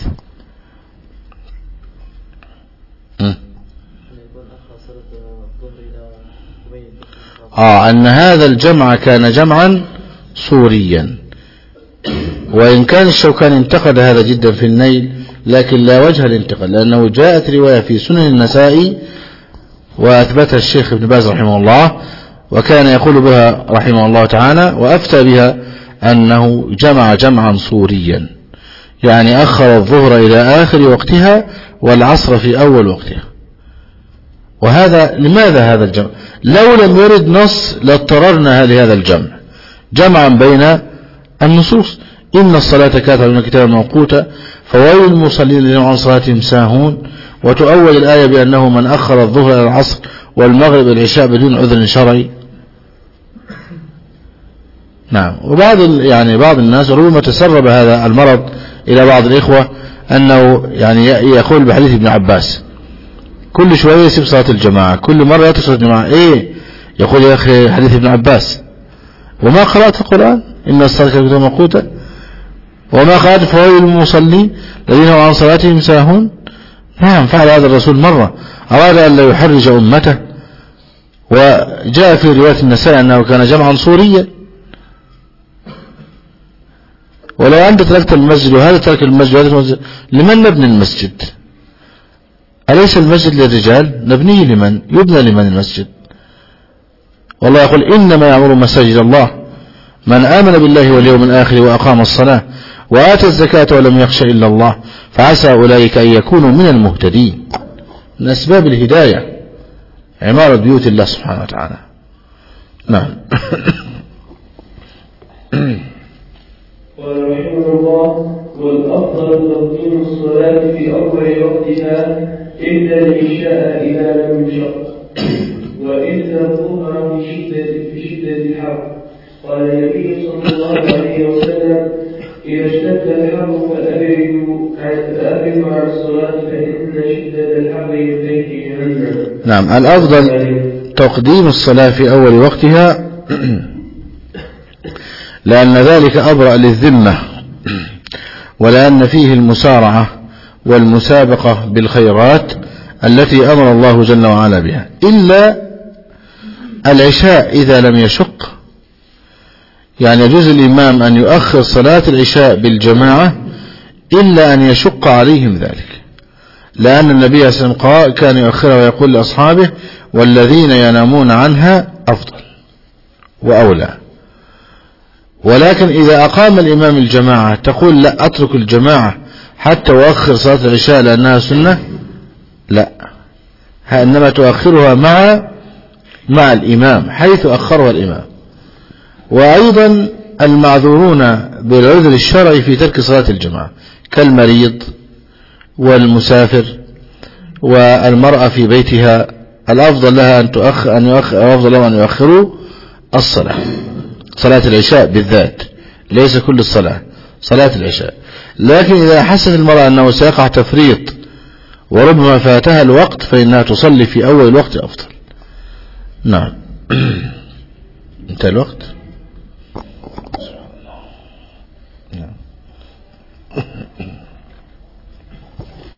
أن هذا الجمع كان جمعا صوريا، وإن كان الشوكاني انتقد هذا جدا في النيل، لكن لا وجه الانتقاد، لأنه جاءت رواية في سنن النسائي وأثبتها الشيخ ابن باز رحمه الله، وكان يقول بها رحمه الله تعالى وأفتى بها أنه جمع جمعا صوريا، يعني أخر الظهر إلى آخر وقتها والعصر في أول وقتها. وهذا لماذا هذا الجمع؟ لو لم يرد نص لاضطررنا لهذا الجمع، جمعا بين النصوص. إن الصلاة كانت على الكتاب موقوتا فويل المصلين الذين عن صلاتهم ساهون، وتؤول الآية بأنه من أخر الظهر إلى العصر والمغرب إلى العشاء بدون عذر شرعي. نعم. بعض الناس ربما تسرب هذا المرض إلى بعض الإخوة أنه يعني يقول بحديث ابن عباس كل شوية يسيب صلاة الجماعة، كل مرة يترك صلاة الجماعة. يقول يا أخي حديث ابن عباس، وما قرأت في القرآن إن الصلاة كانت موقوتا، وما قرأت فويل المصلين الذين هم عن صلاتهم ساهون. نعم، فعل هذا الرسول مرة، أراد أن لا يحرج أمته، وجاء في رواية النسائي أنه كان جمعا صوريا. ولو أنت تركت المسجد وهذا ترك المسجد وهذا المسجد، لمن نبني المسجد؟ أليس المسجد للرجال؟ نبنيه لمن؟ يبنى لمن المسجد؟ والله يقول إنما يعمر مساجد الله من آمن بالله واليوم الآخر وأقام الصلاة وآتى الزكاة ولم يخش إلا الله فعسى أولئك أن يكونوا من المهتدين. من أسباب الهداية عمارة بيوت الله سبحانه وتعالى. نعم. قال رحمه الله: والأفضل تقديم الصلاة في أول وقتها إلا العشاء إذا لم يشق، وإلا الظهر في شدة الحر. قال النبي صلى الله عليه وسلم: إذا اشتد الحر فأبردوا عن الصلاة فإن شدة الحر ينتهي جهنم. نعم. الأفضل تقديم الصلاة في أول وقتها، لأن ذلك أبرأ للذمة، ولأن فيه المسارعة والمسابقة بالخيرات التي أمر الله جل وعلا بها. إلا العشاء إذا لم يشق، يعني يجوز الإمام أن يؤخر صلاة العشاء بالجماعة إلا أن يشق عليهم ذلك، لأن النبي صلى الله عليه وسلم كان يؤخرها ويقول لأصحابه: والذين ينامون عنها أفضل وأولى. ولكن إذا أقام الإمام الجماعة تقول: لا، أترك الجماعة حتى أؤخر صلاة العشاء لأنها سنة؟ لا، إنما تؤخرها مع الإمام حيث أخرها الإمام. وأيضا المعذورون بالعذر الشرعي في ترك صلاة الجماعة كالمريض والمسافر والمرأة في بيتها، الأفضل لها أن يؤخروا صلاة العشاء بالذات، ليس كل الصلاة، صلاة العشاء. لكن إذا حست المرأة أنه سيقع تفريط وربما فاتها الوقت فإنها تصلي في أول الوقت أفضل. نعم. انتهى الوقت.